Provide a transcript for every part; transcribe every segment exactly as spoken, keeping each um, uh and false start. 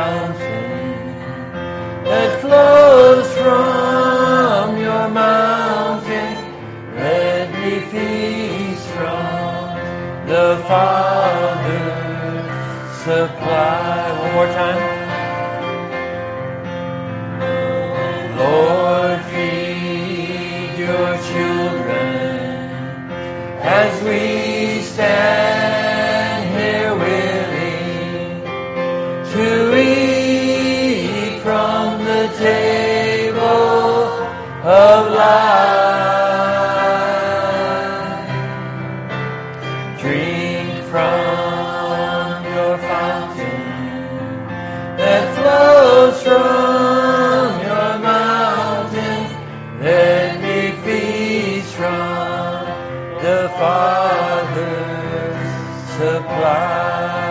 fountain that flows from your mountain. Let me feast from the Father's supply. One more time. Lord, feed your children as we stand here willing to eat from the table of life. Drink from your fountain that flows from your mountain. Let me feast from the Father's supply.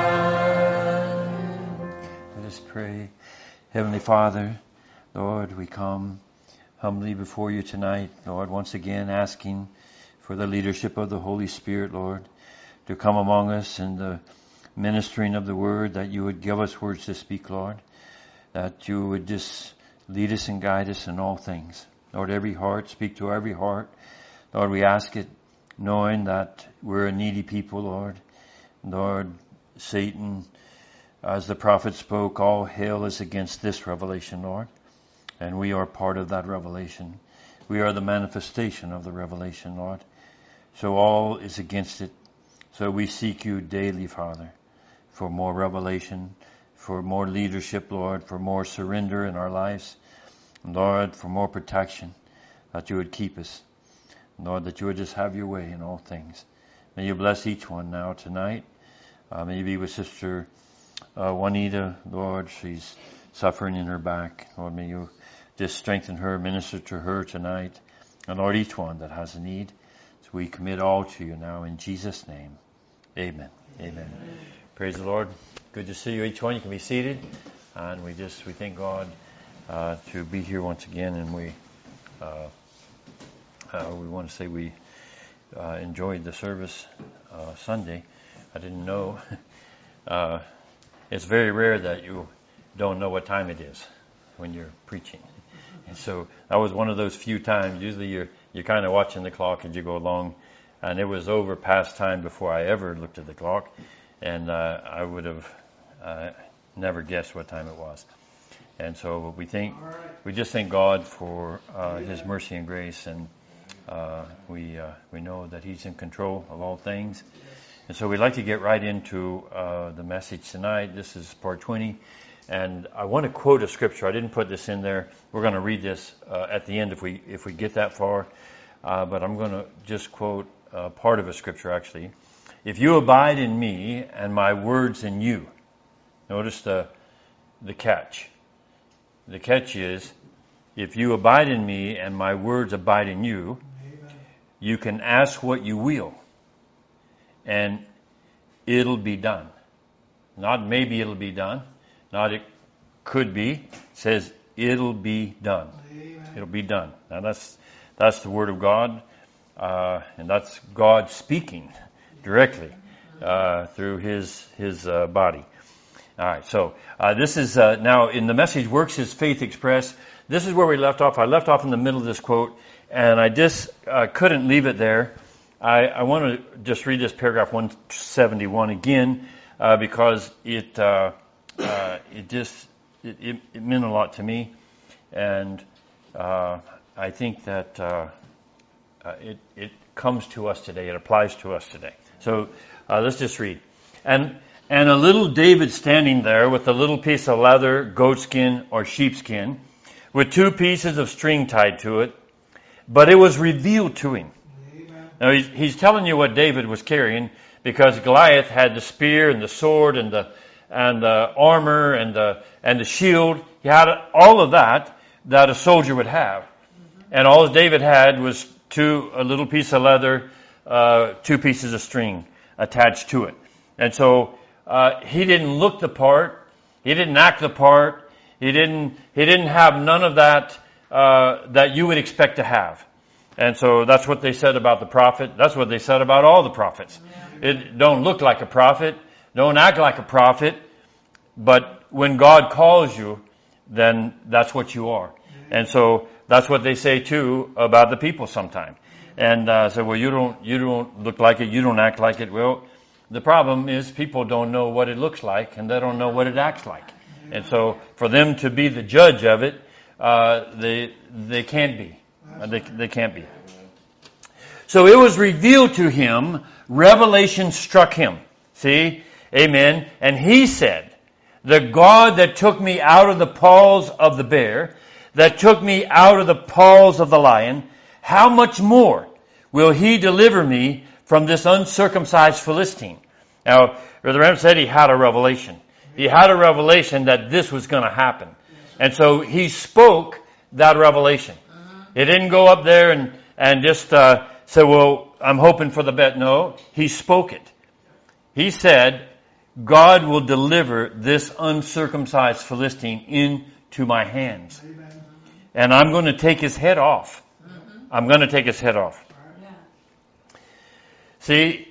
Let us pray. Heavenly Father, Lord, we come humbly before you tonight, Lord, once again asking for the leadership of the Holy Spirit, Lord, to come among us in the ministering of the word, that you would give us words to speak, Lord, that you would just lead us and guide us in all things. Lord, every heart, speak to every heart. Lord, we ask it knowing that we're a needy people, Lord. Lord, Satan, as the prophet spoke, all hell is against this revelation, Lord. And we are part of that revelation. We are the manifestation of the revelation, Lord. So all is against it. So we seek you daily, Father, for more revelation, for more leadership, Lord, for more surrender in our lives. Lord, for more protection, that you would keep us. Lord, that you would just have your way in all things. May you bless each one now tonight. Uh, may you be with Sister uh, Juanita, Lord. She's suffering in her back. Lord, may you just strengthen her, minister to her tonight. And Lord, each one that has a need. So we commit all to you now in Jesus' name. Amen. Amen. Amen. Praise the Lord. Good to see you, each one. You can be seated. And we just, we thank God uh, to be here once again. And we, uh, uh, we want to say we uh, enjoyed the service uh, Sunday. I didn't know. Uh, it's very rare that you don't know what time it is when you're preaching. And so that was one of those few times. Usually you're, you're kind of watching the clock as you go along. And it was over past time before I ever looked at the clock. And uh, I would have uh, never guessed what time it was. And so we think, we just thank God for uh, His mercy and grace. And uh, we uh, we know that He's in control of all things. And so we'd like to get right into uh, the message tonight. This is part twenty. And I want to quote a scripture. I didn't put this in there. We're going to read this uh, at the end if we if we get that far. Uh, but I'm going to just quote uh, part of a scripture, actually. If you abide in me and my words in you. Notice the the catch. The catch is, if you abide in me and my words abide in you, Amen. You can ask what you will, and it'll be done. Not maybe it'll be done. Not it could be. It says it'll be done. Amen. It'll be done. Now that's that's the word of God, uh, and that's God speaking directly uh, through His His uh, body. All right. So uh, this is uh, now in the Message Works His Faith Expressed. This is where we left off. I left off in the middle of this quote, and I just uh, couldn't leave it there. I, I want to just read this paragraph one seventy-one again uh, because it. Uh, Uh, it just, it, it, it meant a lot to me. And uh, I think that uh, uh, it, it comes to us today. It applies to us today. So uh, let's just read. And, and a little David standing there with a little piece of leather, goatskin, or sheepskin, with two pieces of string tied to it. But it was revealed to him. Amen. Now he's, he's telling you what David was carrying, because Goliath had the spear and the sword and the and the armor and the and the shield. He had all of that that a soldier would have. Mm-hmm. And all David had was two a little piece of leather, uh, two pieces of string attached to it. And so uh, he didn't look the part. He didn't act the part. He didn't he didn't have none of that uh, that you would expect to have. And so that's what they said about the prophet. That's what they said about all the prophets. Yeah. It don't look like a prophet. Don't act like a prophet, but when God calls you, then that's what you are. And so that's what they say too about the people sometimes. And uh, say, well, you don't, you don't look like it, you don't act like it. Well, the problem is people don't know what it looks like, and they don't know what it acts like. And so for them to be the judge of it, uh, they they can't be. Uh, they they can't be. So it was revealed to him. Revelation struck him. See, amen. And he said, "The God that took me out of the paws of the bear, that took me out of the paws of the lion, how much more will he deliver me from this uncircumcised Philistine?" Now, Brother Branham said he had a revelation. He had a revelation that this was going to happen. And so he spoke that revelation. He didn't go up there and, and just uh, say, well, I'm hoping for the best. No, he spoke it. He said, God will deliver this uncircumcised Philistine into my hands. And I'm going to take his head off. I'm going to take his head off. See,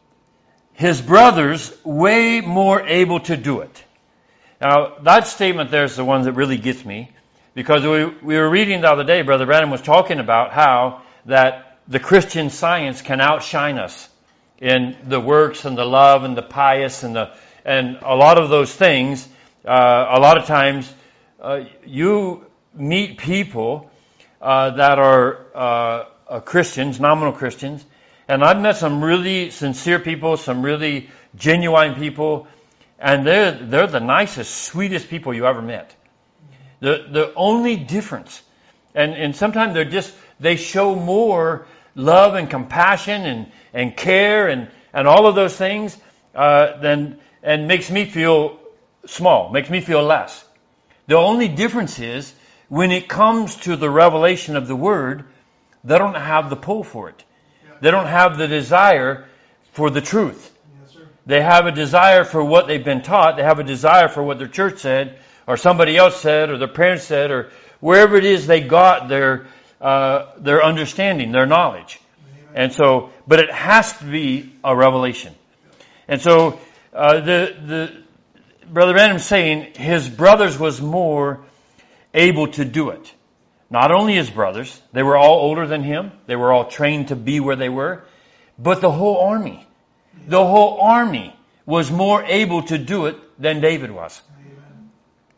his brothers way more able to do it. Now, that statement there is the one that really gets me, because we, we were reading the other day, Brother Branham was talking about how that the Christian Science can outshine us in the works and the love and the pious and the and a lot of those things. Uh, a lot of times, uh, you meet people uh, that are uh, uh, Christians, nominal Christians. And I've met some really sincere people, some really genuine people, and they're they're the nicest, sweetest people you ever met. The the only difference, and and sometimes they're just they show more love and compassion and and care and and all of those things uh, than and makes me feel small, makes me feel less. The only difference is when it comes to the revelation of the Word, they don't have the pull for it. They don't have the desire for the truth. Yes, sir. They have a desire for what they've been taught. They have a desire for what their church said, or somebody else said, or their parents said, or wherever it is they got their uh, their understanding, their knowledge. Amen. And so, but it has to be a revelation. And so, uh, the the Brother Branham's saying his brothers was more able to do it. Not only his brothers, they were all older than him. They were all trained to be where they were. But the whole army, the whole army was more able to do it than David was. Amen.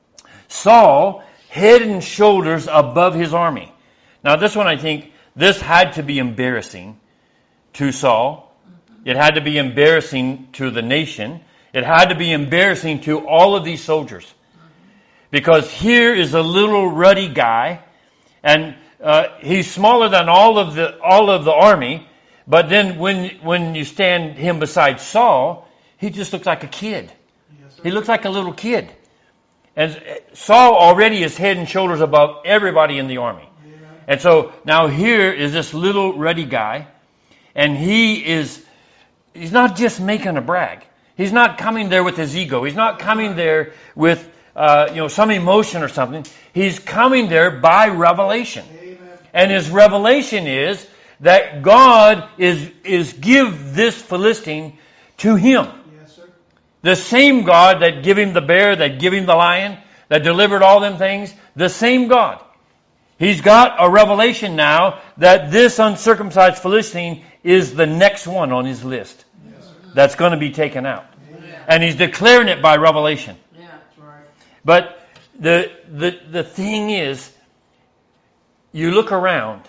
Saul, head and shoulders above his army. Now this one, I think, this had to be embarrassing to Saul. It had to be embarrassing to the nation. It had to be embarrassing to all of these soldiers. Because here is a little ruddy guy. And uh, he's smaller than all of the all of the army, but then when when you stand him beside Saul, he just looks like a kid. Yes, he looks like a little kid. And Saul already is head and shoulders above everybody in the army. Yeah. And so now here is this little ruddy guy, and he is he's not just making a brag. He's not coming there with his ego. He's not coming there with Uh, you know, some emotion or something. He's coming there by revelation. Amen. And his revelation is that God is, is give this Philistine to him. Yes, sir. The same God that gave him the bear, that gave him the lion, that delivered all them things, the same God. He's got a revelation now that this uncircumcised Philistine is the next one on his list. Yes, that's going to be taken out. Amen. And he's declaring it by revelation. But the the the thing is, you look around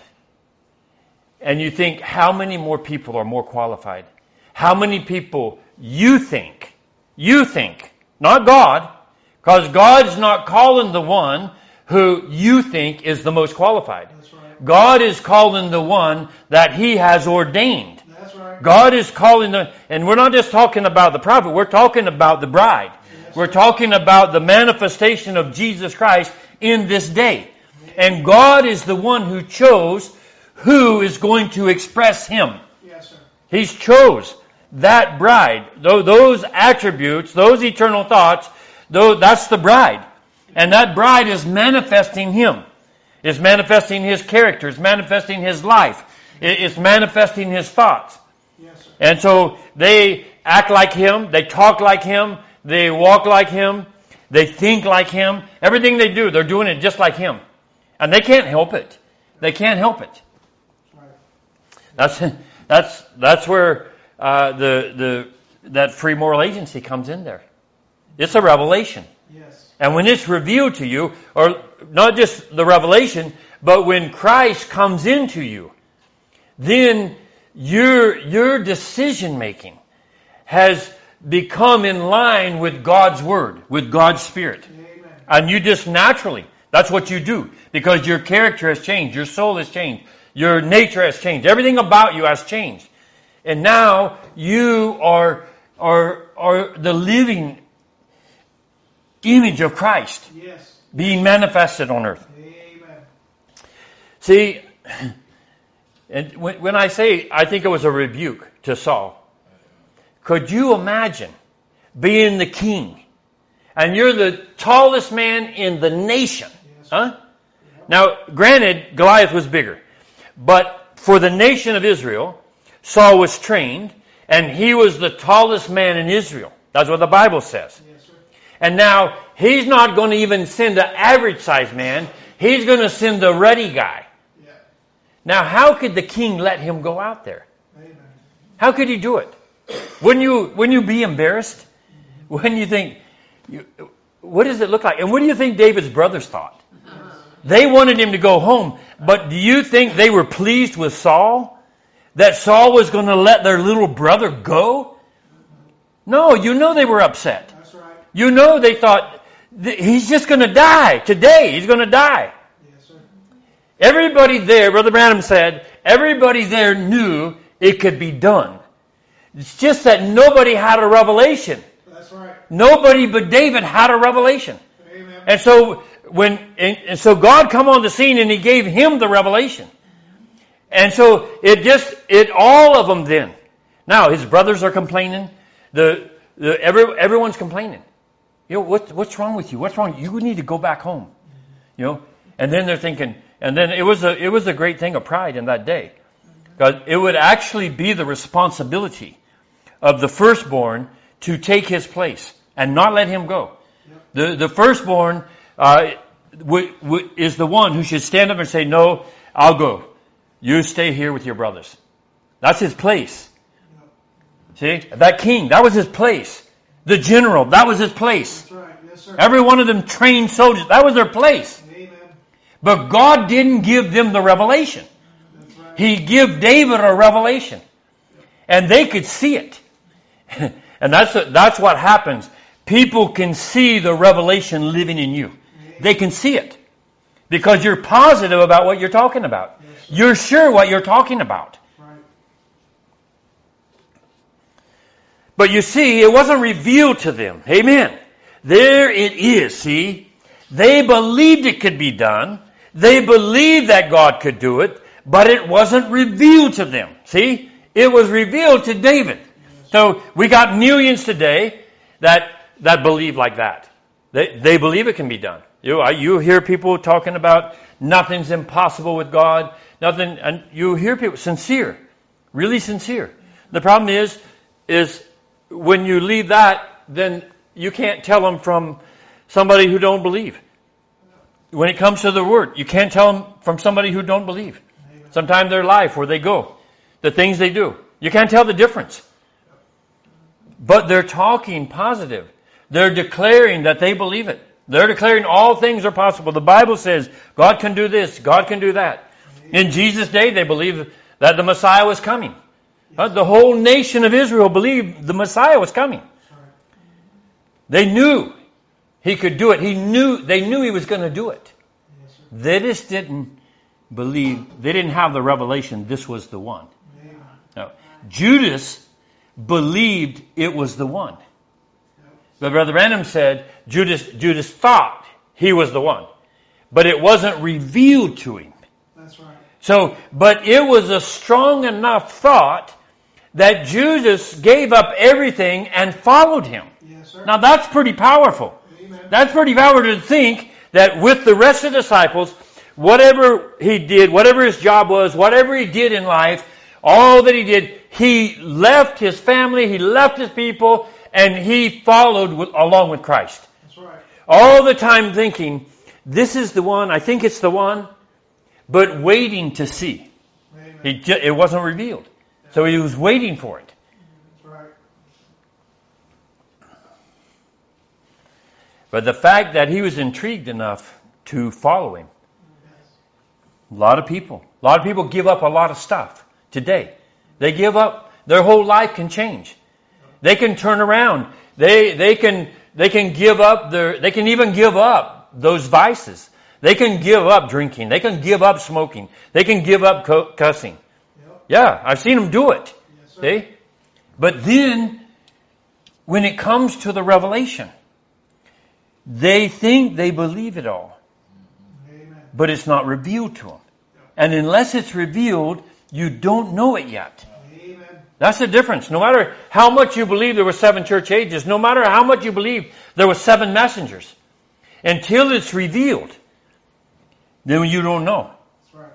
and you think, how many more people are more qualified? How many people you think, you think, not God, because God is not calling the one who you think is the most qualified. That's right. God is calling the one that He has ordained. That's right. God is calling the, and we're not just talking about the prophet, we're talking about the bride. We're talking about the manifestation of Jesus Christ in this day. And God is the one who chose who is going to express Him. Yes, sir. He's chose that bride. Those attributes, those eternal thoughts, that's the bride. And that bride is manifesting Him. It's manifesting His character. It's manifesting His life. It's manifesting His thoughts. Yes, sir. And so they act like Him. They talk like Him. They walk like Him. They think like Him. Everything they do, they're doing it just like Him. And they can't help it. They can't help it. That's that's that's where uh, the the that free moral agency comes in there. It's a revelation. Yes. And when it's revealed to you, or not just the revelation, but when Christ comes into you, then your your decision making has become in line with God's Word, with God's Spirit. Amen. And you just naturally, that's what you do. Because your character has changed, your soul has changed, your nature has changed, everything about you has changed. And now you are, are, are the living image of Christ. Yes. Being manifested on earth. Amen. See, and when, when I say, I think it was a rebuke to Saul. Could you imagine being the king and you're the tallest man in the nation? Yes. Huh? Now, granted, Goliath was bigger. But for the nation of Israel, Saul was trained and he was the tallest man in Israel. That's what the Bible says. Yes, sir. And now, he's not going to even send an average-sized man. He's going to send the ruddy guy. Yeah. Now, how could the king let him go out there? Amen. How could he do it? Wouldn't you, wouldn't you be embarrassed? Wouldn't you think, you, what does it look like? And what do you think David's brothers thought? They wanted him to go home. But do you think they were pleased with Saul? That Saul was going to let their little brother go? No, you know they were upset. That's right. You know they thought, he's just going to die. Today, he's going to die. Yes, sir. Everybody there, Brother Branham said, everybody there knew it could be done. It's just that nobody had a revelation. That's right. Nobody but David had a revelation. Amen. And so when and, and so God come on the scene and He gave him the revelation. And so it just it all of them then. Now his brothers are complaining. The the every everyone's complaining. You know what what's wrong with you? What's wrong? You need to go back home. You know. And then they're thinking. And then it was a it was a great thing of pride in that day, because it would actually be the responsibility of the firstborn to take his place and not let him go. Yep. The the firstborn uh, w- w- is the one who should stand up and say, "No, I'll go. You stay here with your brothers." That's his place. Yep. See, that king, that was his place. The general, that was his place. That's right. Yes, sir. Every one of them trained soldiers, that was their place. Amen. But God didn't give them the revelation. That's right. He gave David a revelation. And they could see it. And that's that's what happens. People can see the revelation living in you. They can see it. Because you're positive about what you're talking about. Yes, You're sure what you're talking about. right. But you see, it wasn't revealed to them. Amen. There it is, see. They believed it could be done. They believed that God could do it. But it wasn't revealed to them. See? It was revealed to David. So we got millions today that that believe like that. They they believe it can be done. You you hear people talking about nothing's impossible with God. Nothing, and you hear people sincere, really sincere. The problem is is when you leave that, then you can't tell them from somebody who don't believe. When it comes to the Word, you can't tell them from somebody who don't believe. Sometimes their life, where they go, the things they do, you can't tell the difference. But they're talking positive. They're declaring that they believe it. They're declaring all things are possible. The Bible says God can do this, God can do that. In Jesus' day, they believed that the Messiah was coming. Uh, the whole nation of Israel believed the Messiah was coming. They knew He could do it. He knew they knew He was going to do it. They just didn't believe. They didn't have the revelation. This was the one. No. Judas believed it was the one. But Brother Branham said Judas Judas thought he was the one, but it wasn't revealed to him. That's right. So, but it was a strong enough thought that Judas gave up everything and followed him. Yes, sir. Now that's pretty powerful. Amen. That's pretty powerful to think that with the rest of the disciples, whatever he did, whatever his job was, whatever he did in life, all that he did, he left his family, he left his people, and he followed with, along with Christ. That's right. All the time thinking, this is the one, I think it's the one, but waiting to see. Amen. He ju- it wasn't revealed. So he was waiting for it. That's right. But the fact that he was intrigued enough to follow him. A lot of people. A lot of people give up a lot of stuff today. They give up. Their whole life can change. They can turn around. They they can they can give up their. They can even give up those vices. They can give up drinking. They can give up smoking. They can give up co- cussing. Yep. Yeah, I've seen them do it. Yes, sir. See? But then, when it comes to the revelation, they think they believe it all. Amen. But it's not revealed to them. And unless it's revealed, you don't know it yet. Amen. That's the difference. No matter how much you believe there were seven church ages, no matter how much you believe there were seven messengers, until it's revealed, then you don't know. That's right.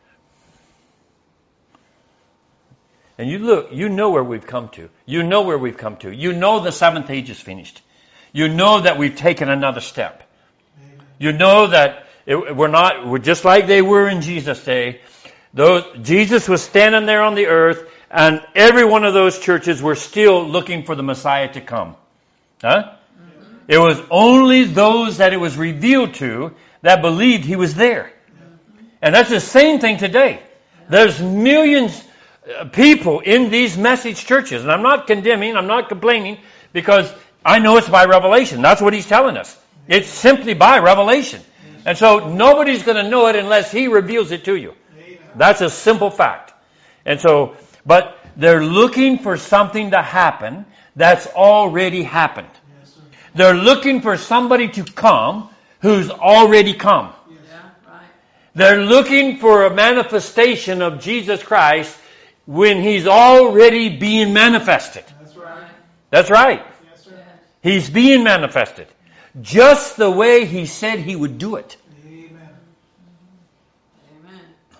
And you look, you know where we've come to. You know where we've come to. You know the seventh age is finished. You know that we've taken another step. Amen. You know that it, we're not, we're just like they were in Jesus' day. Those, Jesus was standing there on the earth, and every one of those churches were still looking for the Messiah to come. Huh? Mm-hmm. It was only those that it was revealed to that believed he was there. Mm-hmm. And that's the same thing today. There's millions of people in these message churches, and I'm not condemning, I'm not complaining, because I know it's by revelation. That's what he's telling us. It's simply by revelation. And so nobody's going to know it unless he reveals it to you. That's a simple fact. And so, but they're looking for something to happen that's already happened. Yes, sir. They're looking for somebody to come who's already come. Yes. Yeah, right. They're looking for a manifestation of Jesus Christ when he's already being manifested. That's right. That's right. Yes, sir. Yes. He's being manifested. Just the way he said he would do it. Amen. Amen.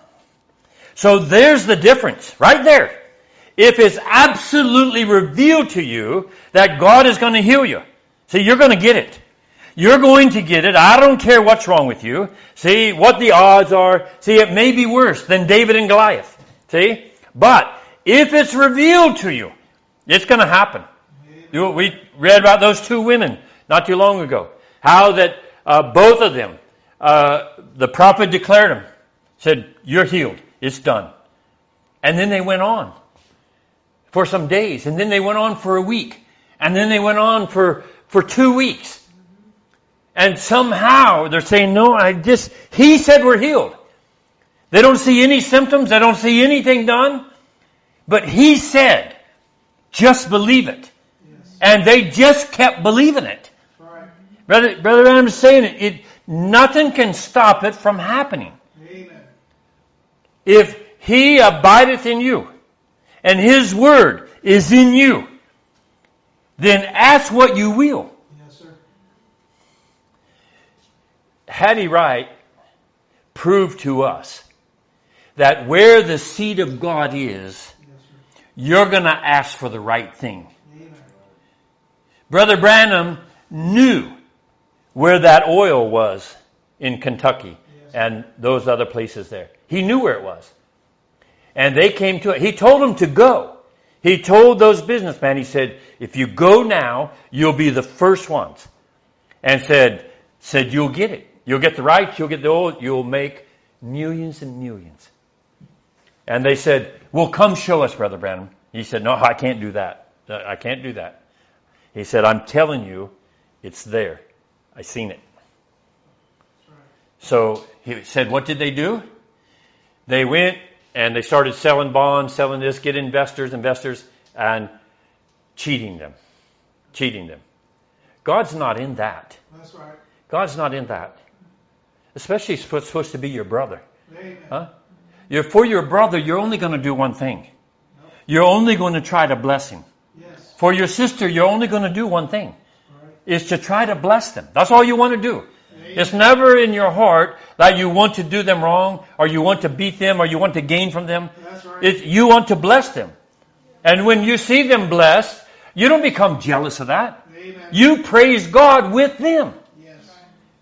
So there's the difference, right there. If it's absolutely revealed to you that God is going to heal you, see, you're going to get it. You're going to get it. I don't care what's wrong with you. See, what the odds are. See, it may be worse than David and Goliath. See? But if it's revealed to you, it's going to happen. You, we read about those two women not too long ago. How that uh, both of them, uh, the prophet declared them, said, you're healed. It's done. And then they went on for some days. And then they went on for a week. And then they went on for, for two weeks. And somehow they're saying, no, I just, he said we're healed. They don't see any symptoms. They don't see anything done. But he said, just believe it. Yes. And they just kept believing it. That's right. Brother, Brother Adam's saying it, it. Nothing can stop it from happening. Amen. If he abideth in you, and his word is in you, then ask what you will. Yes, sir. Hattie Wright proved to us that where the seed of God is, Yes, sir. you're going to ask for the right thing. Amen. Brother Branham knew where that oil was in Kentucky Yes. and those other places there. He knew where it was. And they came to it. He told them to go. He told those businessmen, he said, if you go now, you'll be the first ones. And said, said you'll get it. You'll get the rights, you'll get the oil, you'll make millions and millions. And they said, well, come show us, Brother Branham. He said, no, I can't do that. I can't do that. He said, I'm telling you, it's there. I seen it. That's right. So he said, what did they do? They went and they started selling bonds, selling this, get investors, investors, and cheating them. Cheating them. God's not in that. That's right. God's not in that. Especially if it's supposed to be your brother. Amen. Huh? You're, for your brother, you're only going to do one thing. You're only going to try to bless him. Yes. For your sister, you're only going to do one thing. Right. Is to try to bless them. That's all you want to do. Amen. It's never in your heart that you want to do them wrong, or you want to beat them, or you want to gain from them. That's right. It's, you want to bless them. And when you see them blessed, you don't become jealous of that. Amen. You praise God with them. Yes.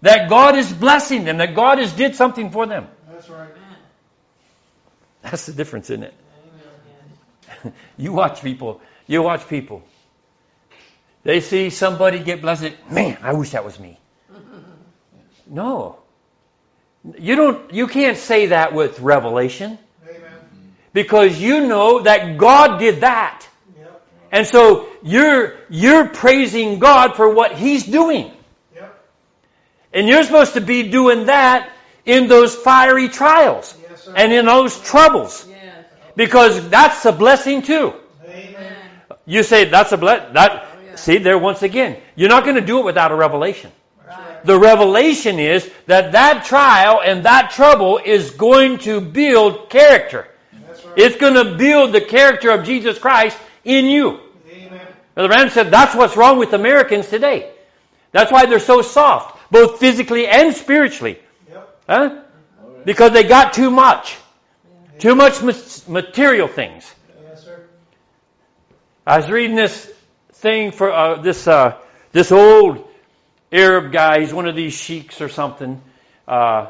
that God is blessing them, that God has did something for them. That's right. That's the difference, isn't it? You watch people. You watch people. They see somebody get blessed. Man, I wish that was me. No. You don't, you can't say that with revelation. Amen. Because you know that God did that. Yep. And so you're, you're praising God for what He's doing. Yep. And you're supposed to be doing that in those fiery trials. Yes, sir. And in those troubles. Yes. Because that's a blessing too. Amen. You say that's a blessing. That, Oh, yeah. see, there once again. You're not going to do it without a revelation. That's right. The revelation is that that trial and that trouble is going to build character. That's right. It's going to build the character of Jesus Christ in you. Amen. Brother Branham said that's what's wrong with Americans today. That's why they're so soft, both physically and spiritually. Yep. Huh? Because they got too much. Too much ma- material things. Yes, sir. I was reading this thing for uh, this uh, this old Arab guy. He's one of these sheiks or something. Uh,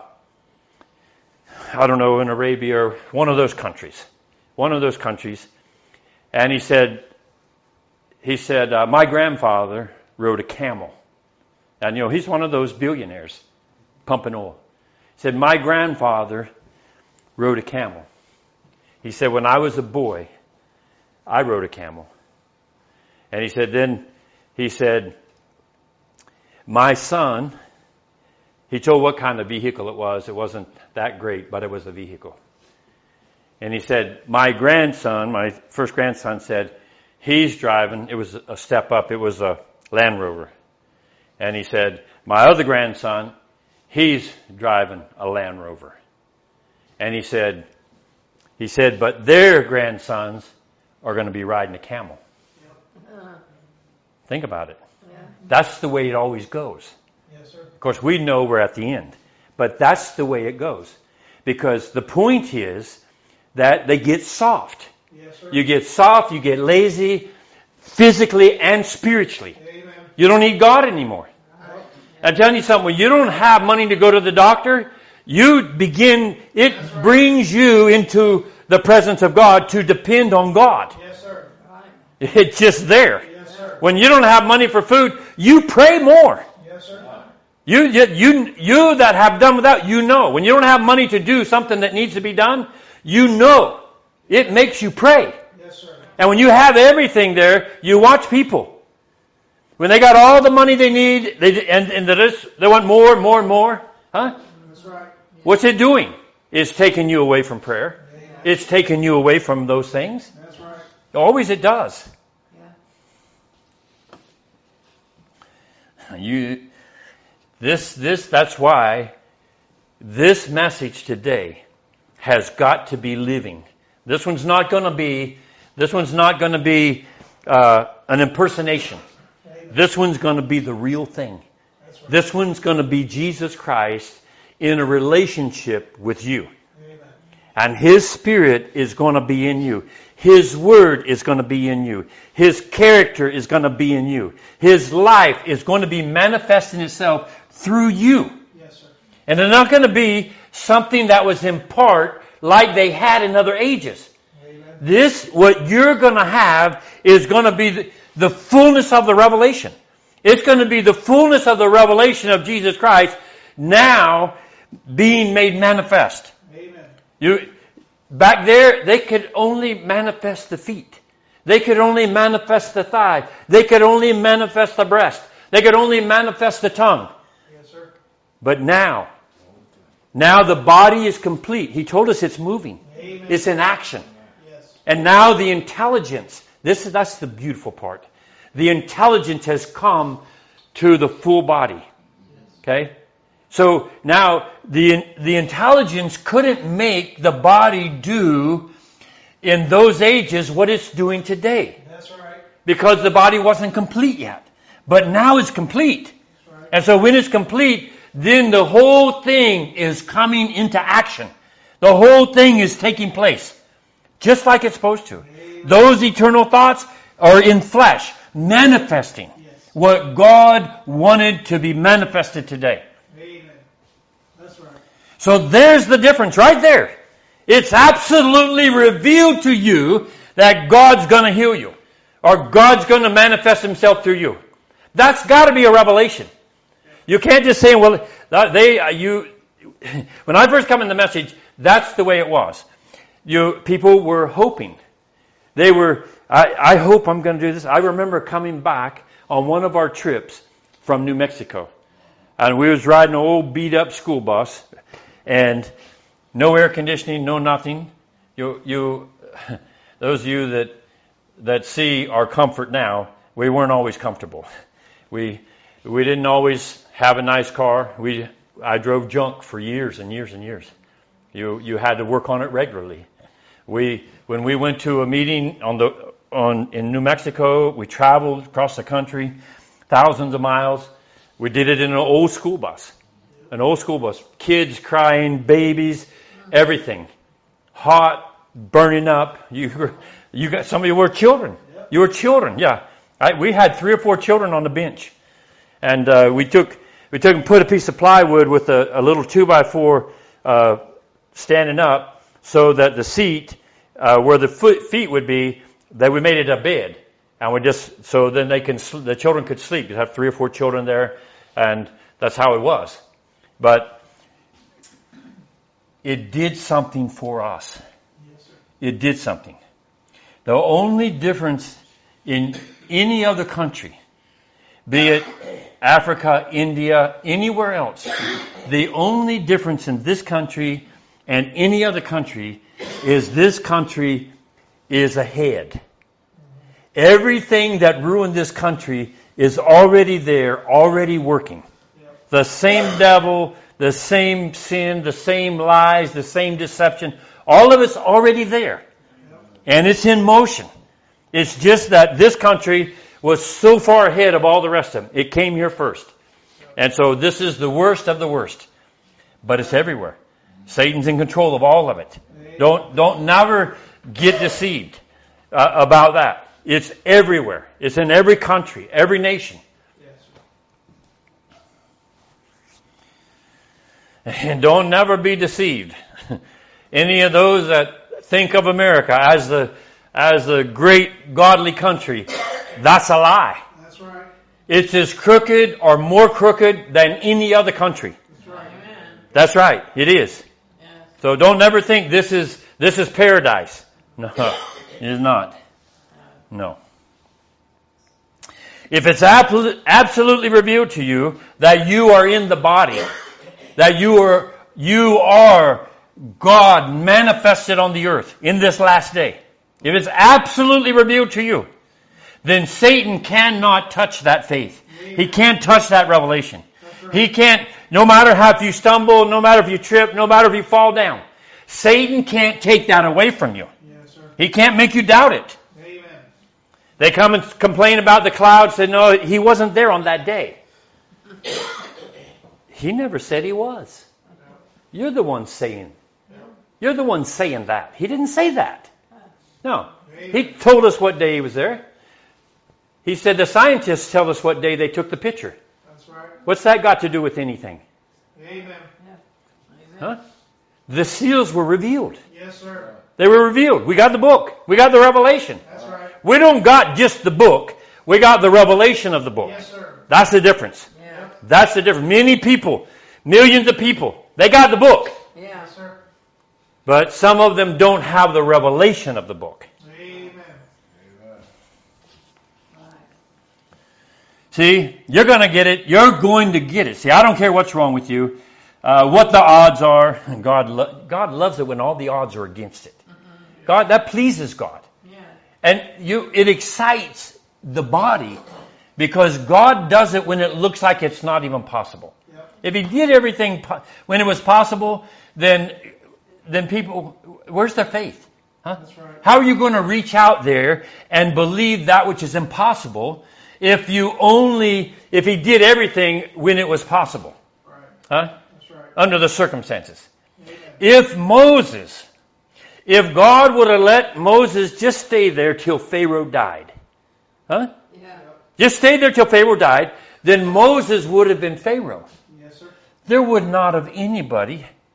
I don't know, in Arabia or one of those countries. One of those countries. And he said, he said, uh, my grandfather rode a camel. And, you know, he's one of those billionaires pumping oil. He said, my grandfather rode a camel. He said, when I was a boy, I rode a camel. And he said, then, he said, my son, he told what kind of vehicle it was. It wasn't that great, but it was a vehicle. And he said, my grandson, my first grandson said, he's driving, it was a step up, it was a Land Rover. And he said, my other grandson, he's driving a Land Rover. And he said, he said, but their grandsons are going to be riding a camel. Uh, Think about it. yeah. That's the way it always goes. Yes, sir. Of course, we know we're at the end. But that's the way it goes. Because the point is that they get soft. Yes, sir. You get soft, you get lazy, physically and spiritually. Amen. You don't need God anymore. Right. I'm telling you something, when you don't have money to go to the doctor, you begin, it right. brings you into the presence of God to depend on God. Yes, sir. Right. It's just there. Yes, sir. When you don't have money for food, you pray more. Yes, sir. You, you, you, you that have done without, you know. When you don't have money to do something that needs to be done, you know. It makes you pray. Yes, sir. And when you have everything there, you watch people. When they got all the money they need, they, and, and they, just, they want more and more and more, huh? That's right. What's it doing? It's taking you away from prayer. Amen. It's taking you away from those things. That's right. Always it does. Yeah. You, this, this, that's why this message today has got to be living. This one's not going to be, this one's not going to be uh, an impersonation. Amen. This one's going to be the real thing. That's right. This one's going to be Jesus Christ in a relationship with you. Amen. And His Spirit is going to be in you. His Word is going to be in you. His character is going to be in you. His life is going to be manifesting itself through you. Yes, sir. And it's not going to be something that was in part like they had in other ages. Amen. This, what you're going to have, is going to be the, the fullness of the revelation. It's going to be the fullness of the revelation of Jesus Christ now being made manifest. Amen. You, back there, they could only manifest the feet. They could only manifest the thigh. They could only manifest the breast. They could only manifest the tongue. Yes, sir. But now, now the body is complete. He told us it's moving. Amen. It's in action. Yes. And now the intelligence, this is, that's the beautiful part. The intelligence has come to the full body. Okay? So now the, the intelligence couldn't make the body do in those ages what it's doing today. That's right. Because the body wasn't complete yet. But now it's complete. That's right. And so when it's complete, then the whole thing is coming into action. The whole thing is taking place. Just like it's supposed to. Amen. Those eternal thoughts are in flesh, manifesting Yes. what God wanted to be manifested today. Amen. So there's the difference right there. It's absolutely revealed to you that God's going to heal you. Or God's going to manifest himself through you. That's got to be a revelation. You can't just say, well, they, you, when I first come in the message, that's the way it was. You, people were hoping. They were, I, I hope I'm going to do this. I remember coming back on one of our trips from New Mexico. And we was riding an old beat up school bus. And no air conditioning, no nothing. You, you, those of you that, that see our comfort now, we weren't always comfortable. We, we didn't always have a nice car. We, I drove junk for years and years and years. You, you had to work on it regularly. We, when we went to a meeting on the, on, in New Mexico, we traveled across the country, thousands of miles. We did it in an old school bus. An old school bus. Kids crying, babies, everything. Hot, burning up. You, you got, some of you were children. You were children, yeah. I, we had three or four children on the bench. And, uh, we took, we took and put a piece of plywood with a, a little two by four, uh, standing up so that the seat, uh, where the foot, feet would be, that we made it a bed. And we just, so then they can, the children could sleep. You have three or four children there, and that's how it was. But it did something for us. Yes, sir. It did something. The only difference in any other country, be it Africa, India, anywhere else, the only difference in this country and any other country is this country is ahead. Everything that ruined this country is already there, already working. The same devil, the same sin, the same lies, the same deception, all of it's already there. And it's in motion. It's just that this country was so far ahead of all the rest of them. It came here first. And so this is the worst of the worst. But it's everywhere. Satan's in control of all of it. Don't, don't never get deceived uh, about that. It's everywhere. It's in every country, every nation. And don't never be deceived. Any of those that think of America as the as the great godly country, that's a lie. That's right. It's as crooked or more crooked than any other country. That's right. Amen. That's right. It is. Yes. So don't never think this is this is paradise. No, it is not. No. If it's absolutely revealed to you that you are in the body, that you are, you are God manifested on the earth in this last day. If it's absolutely revealed to you, then Satan cannot touch that faith. He can't touch that revelation. He can't, no matter how if you stumble, no matter if you trip, no matter if you fall down. Satan can't take that away from you. Yes, sir. He can't make you doubt it. Amen. They come and complain about the clouds, say, no, he wasn't there on that day. He never said he was. You're the one saying. You're the one saying that. He didn't say that. No. He told us what day he was there. He said the scientists tell us what day they took the picture. That's right. What's that got to do with anything? Amen. Huh? The seals were revealed. Yes, sir. They were revealed. We got the book. We got the revelation. That's right. We don't got just the book. We got the revelation of the book. Yes, sir. That's the difference. Yeah. That's the difference. Many people, millions of people, they got the book. Yeah. Yes, sir. But some of them don't have the revelation of the book. Amen. Right. See, you're going to get it. You're going to get it. See, I don't care what's wrong with you, uh, what the odds are. God, lo- God loves it when all the odds are against it. Mm-hmm. God, that pleases God. Yeah. And you, it excites the body because God does it when it looks like it's not even possible. Yep. If He did everything po- when it was possible, then then people, where's their faith? Huh? That's right. How are you going to reach out there and believe that which is impossible if you only, if He did everything when it was possible? Right. Huh? That's right. Under the circumstances. Amen. If Moses, if God would have let Moses just stay there till Pharaoh died, huh? Yeah. Just stay there till Pharaoh died, then Moses would have been Pharaoh. Yes, sir. There would not have anybody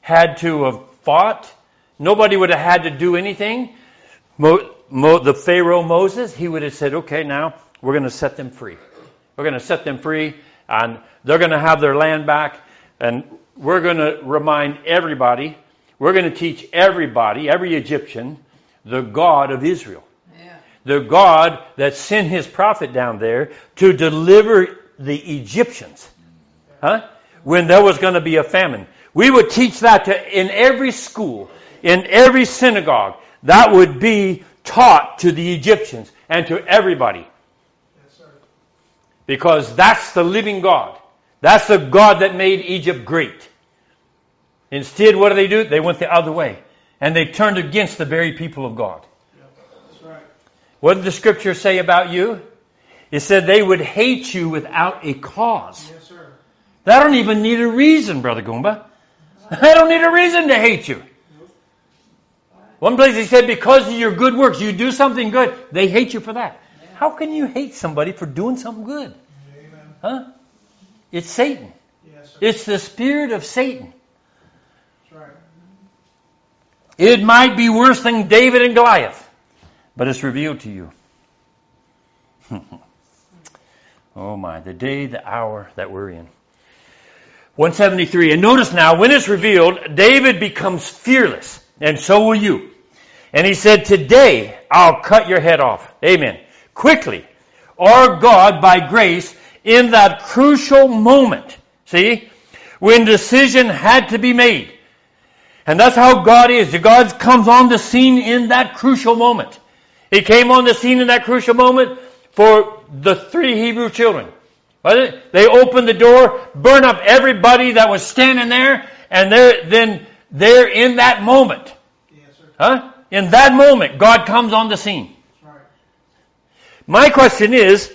had to have fought. Nobody would have had to do anything. Mo, Mo, the Pharaoh Moses, he would have said, okay, now we're going to set them free. We're going to set them free, and they're going to have their land back, and we're going to remind everybody, we're going to teach everybody, every Egyptian, the God of Israel. Yeah. The God that sent his prophet down there to deliver the Egyptians. Huh? When there was going to be a famine. We would teach that to, in every school, in every synagogue. That would be taught to the Egyptians and to everybody. Yes, sir. Because that's the living God. That's the God that made Egypt great. Instead, what do they do? They went the other way. And they turned against the very people of God. Yep. That's right. What did the scripture say about you? It said they would hate you without a cause. Yes, sir. They don't even need a reason, Brother Goomba. They don't need a reason to hate you. One place he said, because of your good works, you do something good, they hate you for that. How can you hate somebody for doing something good? Amen. Huh? It's Satan. Yes, sir. It's the spirit of Satan. That's right. It might be worse than David and Goliath, but it's revealed to you. Oh my, the day, the hour that we're in. one seventy-three. And notice now, when it's revealed, David becomes fearless, and so will you. And he said, today I'll cut your head off. Amen. Quickly. Our God, by grace, in that crucial moment, see, when decision had to be made. And that's how God is. God comes on the scene in that crucial moment. He came on the scene in that crucial moment for the three Hebrew children. They opened the door, burned up everybody that was standing there, and they're, then they're in that moment. Yes, sir. Huh? In that moment, God comes on the scene. That's right. My question is,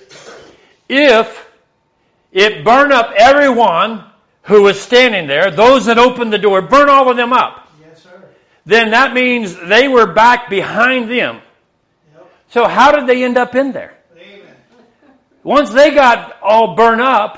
if it burned up everyone who was standing there, those that opened the door, burn all of them up, Yes, sir. then that means they were back behind them. Yep. So how did they end up in there? Amen. Once they got all burned up,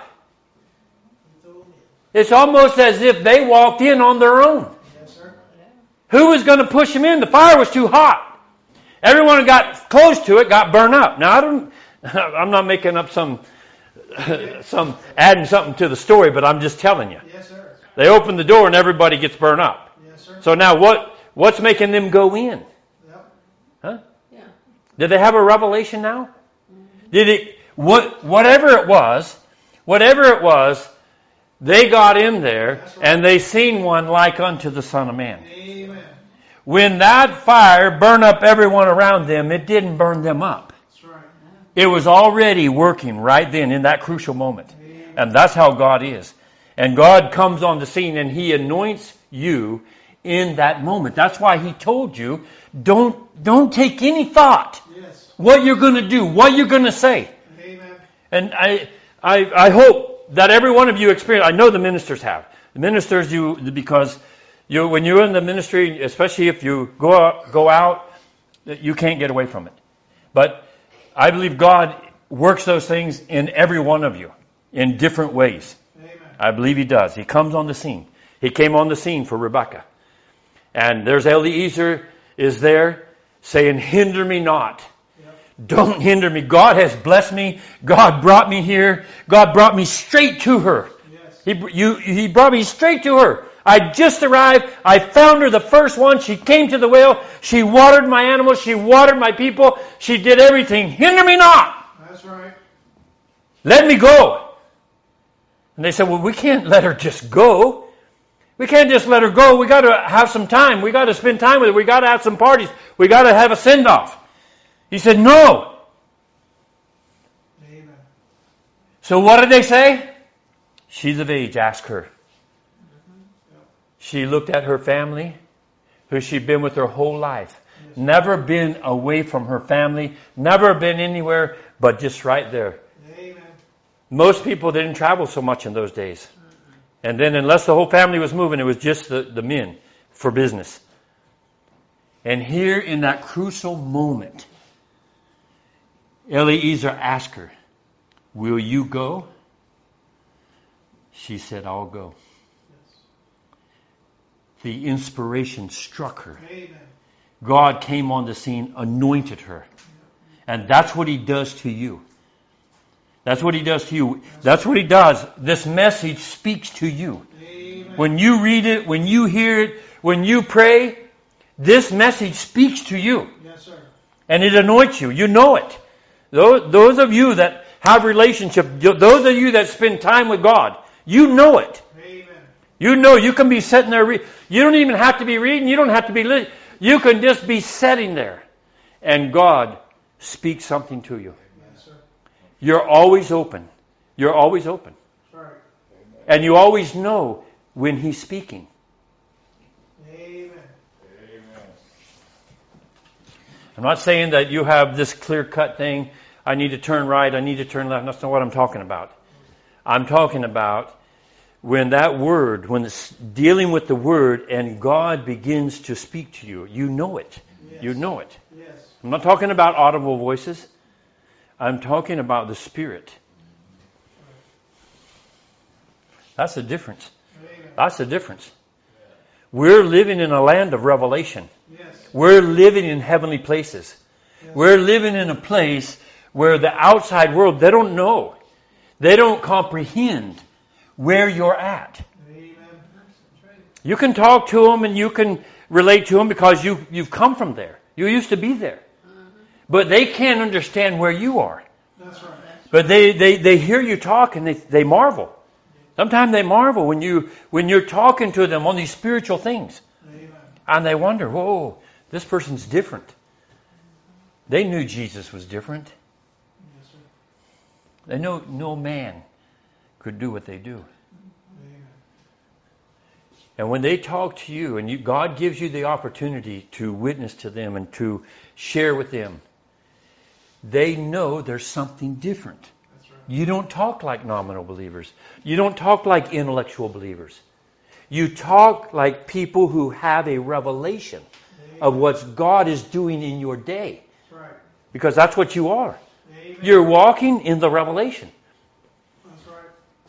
He told me. it's almost as if they walked in on their own. Yes, sir. Who was going to push them in? The fire was too hot. Everyone who got close to it got burned up. Now, I don't, I'm not making up some, some, adding something to the story, but I'm just telling you. Yes, sir. They open the door and everybody gets burned up. Yes, sir. So now what, what's making them go in? Yep. Huh? Yeah. Did they have a revelation now? Did it, what, whatever it was, whatever it was, they got in there and they seen one like unto the Son of Man. Amen. When that fire burned up everyone around them, it didn't burn them up. That's right. It was already working right then in that crucial moment. Amen. And that's how God is. And God comes on the scene and He anoints you in that moment. That's why He told you, don't, don't take any thought Yes. what you're going to do, what you're going to say. Amen. And I, I, I hope that every one of you experience, I know the ministers have. The ministers, you, because you, when you're in the ministry, especially if you go out, go out, you can't get away from it. But I believe God works those things in every one of you in different ways. Amen. I believe He does. He comes on the scene. He came on the scene for Rebecca. And there's Eliezer is there saying, hinder me not. Yep. Don't hinder me. God has blessed me. God brought me here. God brought me straight to her. Yes. He, you, he brought me straight to her. I just arrived. I found her the first one. She came to the well. She watered my animals. She watered my people. She did everything. Hinder me not. That's right. Let me go. And they said, well, we can't let her just go. We can't just let her go. We got to have some time. We got to spend time with her. We got to have some parties. We got to have a send-off. He said, no. Amen. So what did they say? She's of age. Ask her. She looked at her family, who she'd been with her whole life. Yes. Never been away from her family. Never been anywhere but just right there. Amen. Most people didn't travel so much in those days. And then unless the whole family was moving, it was just the, the men for business. And here in that crucial moment, Eliezer asked her, will you go? She said, I'll go. Yes. the inspiration struck her. Amen. God came on the scene, anointed her. And that's what He does to you. That's what He does to you. That's what He does. This message speaks to you. Amen. When you read it, when you hear it, when you pray, this message speaks to you. Yes, sir. And it anoints you. You know it. Those, those of you that have relationship, those of you that spend time with God, you know it. Amen. You know you can be sitting there. Re- you don't even have to be reading. You don't have to be listening. You can just be sitting there. And God speaks something to you. Yes, sir. You're always open. You're always open. That's right. And you always know when He's speaking. Amen. I'm not saying that you have this clear-cut thing. I need to turn right. I need to turn left. That's not what I'm talking about. I'm talking about when that word, when it's dealing with the word and God begins to speak to you, you know it. Yes. You know it. Yes. I'm not talking about audible voices. I'm talking about the Spirit. That's the difference. Amen. That's the difference. We're living in a land of revelation. Yes. We're living in heavenly places. Yes. We're living in a place where the outside world, they don't know. They don't comprehend where you're at. Amen. You can talk to them and you can relate to them because you, you've come from there. You used to be there. But they can't understand where you are. That's right. But they, they, they hear you talk and they, they marvel. Sometimes they marvel when, you, when you're talking to them on these spiritual things. Amen. And they wonder, whoa, this person's different. They knew Jesus was different. Yes, sir. They know no man could do what they do. Amen. And when they talk to you and you, God gives you the opportunity to witness to them and to share with them, they know there's something different. That's right. You don't talk like nominal believers. You don't talk like intellectual believers. You talk like people who have a revelation of what God is doing in your day. That's right. Because that's what you are. Amen. You're walking in the revelation. That's right.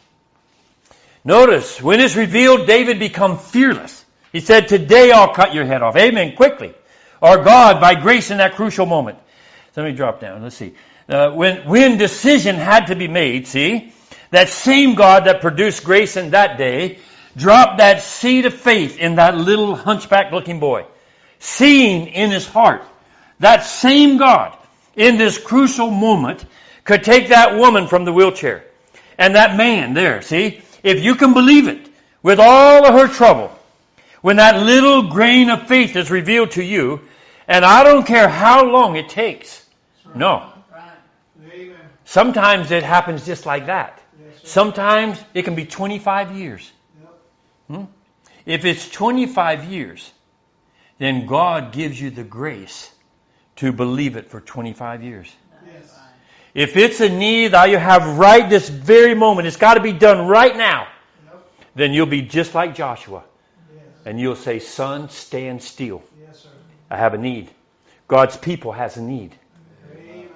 Notice, when it's revealed, David becomes fearless. He said, today I'll cut your head off. Amen. Quickly. Our God, by grace in that crucial moment. So let me drop down. Let's see. Uh, when, when decision had to be made, see, that same God that produced grace in that day dropped that seed of faith in that little hunchback looking boy. Seeing in his heart, that same God in this crucial moment could take that woman from the wheelchair. And that man there, see, if you can believe it, with all of her trouble, when that little grain of faith is revealed to you, and I don't care how long it takes. No. Amen. Sometimes it happens just like that. Yes, sir. Sometimes it can be twenty-five years. Yep. Hmm? If it's twenty-five years, then God gives you the grace to believe it for twenty-five years. Yes. If it's a need that you have right this very moment, it's got to be done right now, Yep. then you'll be just like Joshua. Yes. And you'll say, son, stand still. Yes, sir. I have a need. God's people has a need. Amen.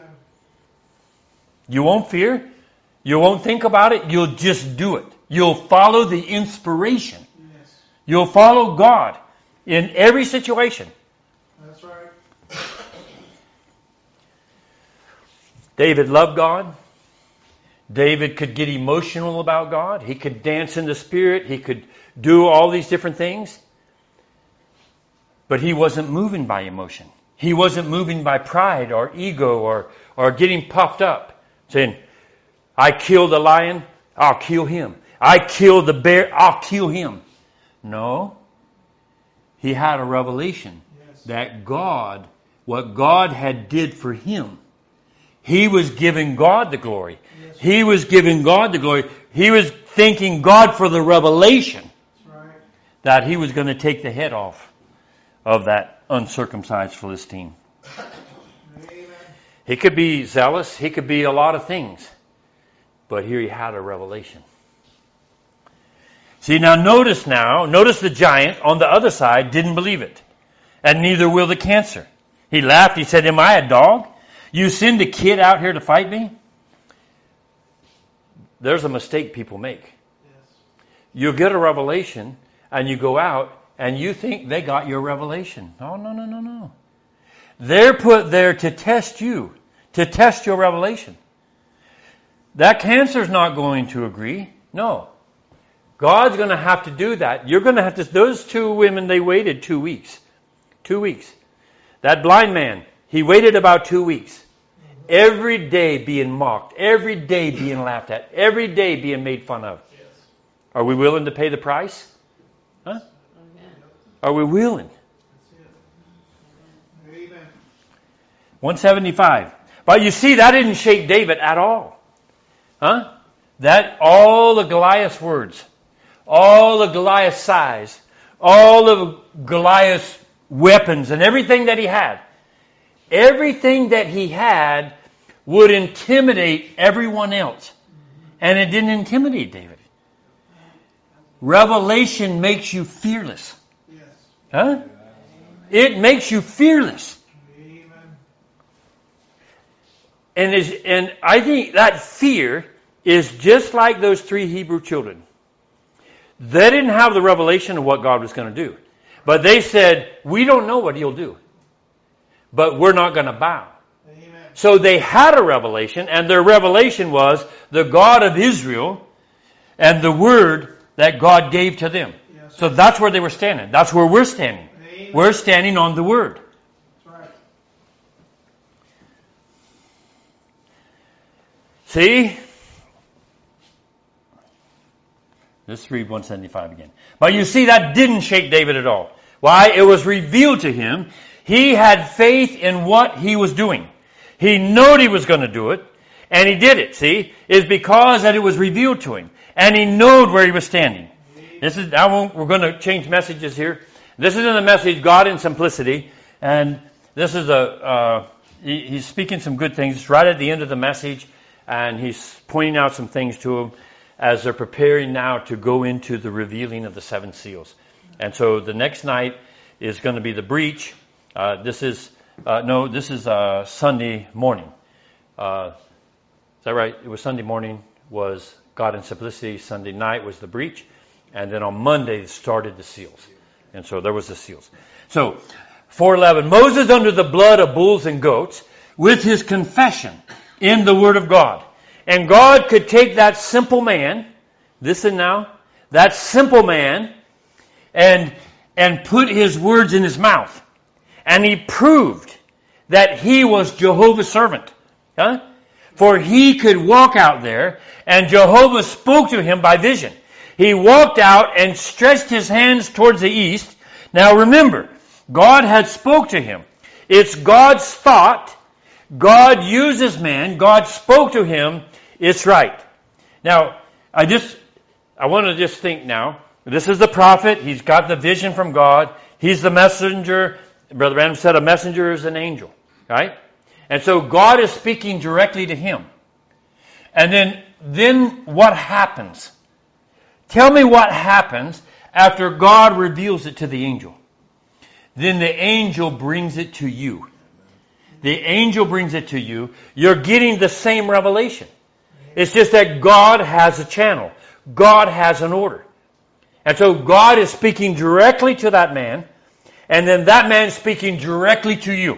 You won't fear. You won't think about it. You'll just do it. You'll follow the inspiration. Yes. You'll follow God in every situation. That's right. David loved God. David could get emotional about God. He could dance in the Spirit. He could do all these different things. But he wasn't moving by emotion. He wasn't moving by pride or ego or, or getting puffed up. Saying, I killed the lion, I'll kill him. I killed the bear, I'll kill him. No. He had a revelation Yes. that God, what God had did for him, he was giving God the glory. Yes. He was giving God the glory. He was thanking God for the revelation That's right. that he was going to take the head off of that uncircumcised Philistine. Amen. He could be zealous. He could be a lot of things. But here he had a revelation. See, now notice now, notice the giant on the other side didn't believe it. And neither will the cancer. He laughed. He said, am I a dog? You send a kid out here to fight me? There's a mistake people make. Yes. You get a revelation and you go out and you think they got your revelation. Oh, no, no, no, no. They're put there to test you, to test your revelation. That cancer's not going to agree. No. God's going to have to do that. You're going to have to, those two women, they waited two weeks. Two weeks. That blind man, he waited about two weeks. Every day being mocked. Every day being laughed at. Every day being made fun of. Yes. Are we willing to pay the price? Huh? Are we willing? That's it. Amen. one seventy-five. But you see, that didn't shake David at all. Huh? That, all the Goliath's words, all the Goliath's size, all of Goliath's weapons and everything that he had, everything that he had would intimidate everyone else. And it didn't intimidate David. Revelation makes you fearless. Yes. Huh? It makes you fearless. Amen. And is, and I think that fear is just like those three Hebrew children. They didn't have the revelation of what God was going to do. But they said, we don't know what he'll do. But we're not going to bow. Amen. So they had a revelation, and their revelation was the God of Israel and the word that God gave to them. Yes. So that's where they were standing. That's where we're standing. Amen. We're standing on the word. That's right. See? Let's read one seventy-five again. But you see, that didn't shake David at all. Why? It was revealed to him. He had faith in what he was doing. He knew he was going to do it, and he did it. See? It's because that it was revealed to him, and he knew where he was standing. This is, I won't, we're going to change messages here. This is in the message, God in Simplicity, and this is a, uh, he, he's speaking some good things. It's right at the end of the message, and he's pointing out some things to them as they're preparing now to go into the revealing of the seven seals. And so the next night is going to be the breach. Uh, this is, uh, no, this is uh, Sunday morning. Uh, is that right? It was Sunday morning was God in Simplicity. Sunday night was the breach. And then on Monday started the seals. And so there was the seals. So, four eleven, Moses under the blood of bulls and goats with his confession in the Word of God. And God could take that simple man, listen now, that simple man, and and put his words in his mouth. And he proved that he was Jehovah's servant. Huh? For he could walk out there, and Jehovah spoke to him by vision. He walked out and stretched his hands towards the east. Now remember, God had spoke to him. It's God's thought. God uses man. God spoke to him. It's right. Now, I just, I want to just think now. This is the prophet. He's got the vision from God. He's the messenger. Brother Branham said a messenger is an angel. Right? And so God is speaking directly to him. And then, then what happens? Tell me what happens after God reveals it to the angel. Then the angel brings it to you. The angel brings it to you. You're getting the same revelation. It's just that God has a channel. God has an order. And so God is speaking directly to that man, and then that man speaking directly to you.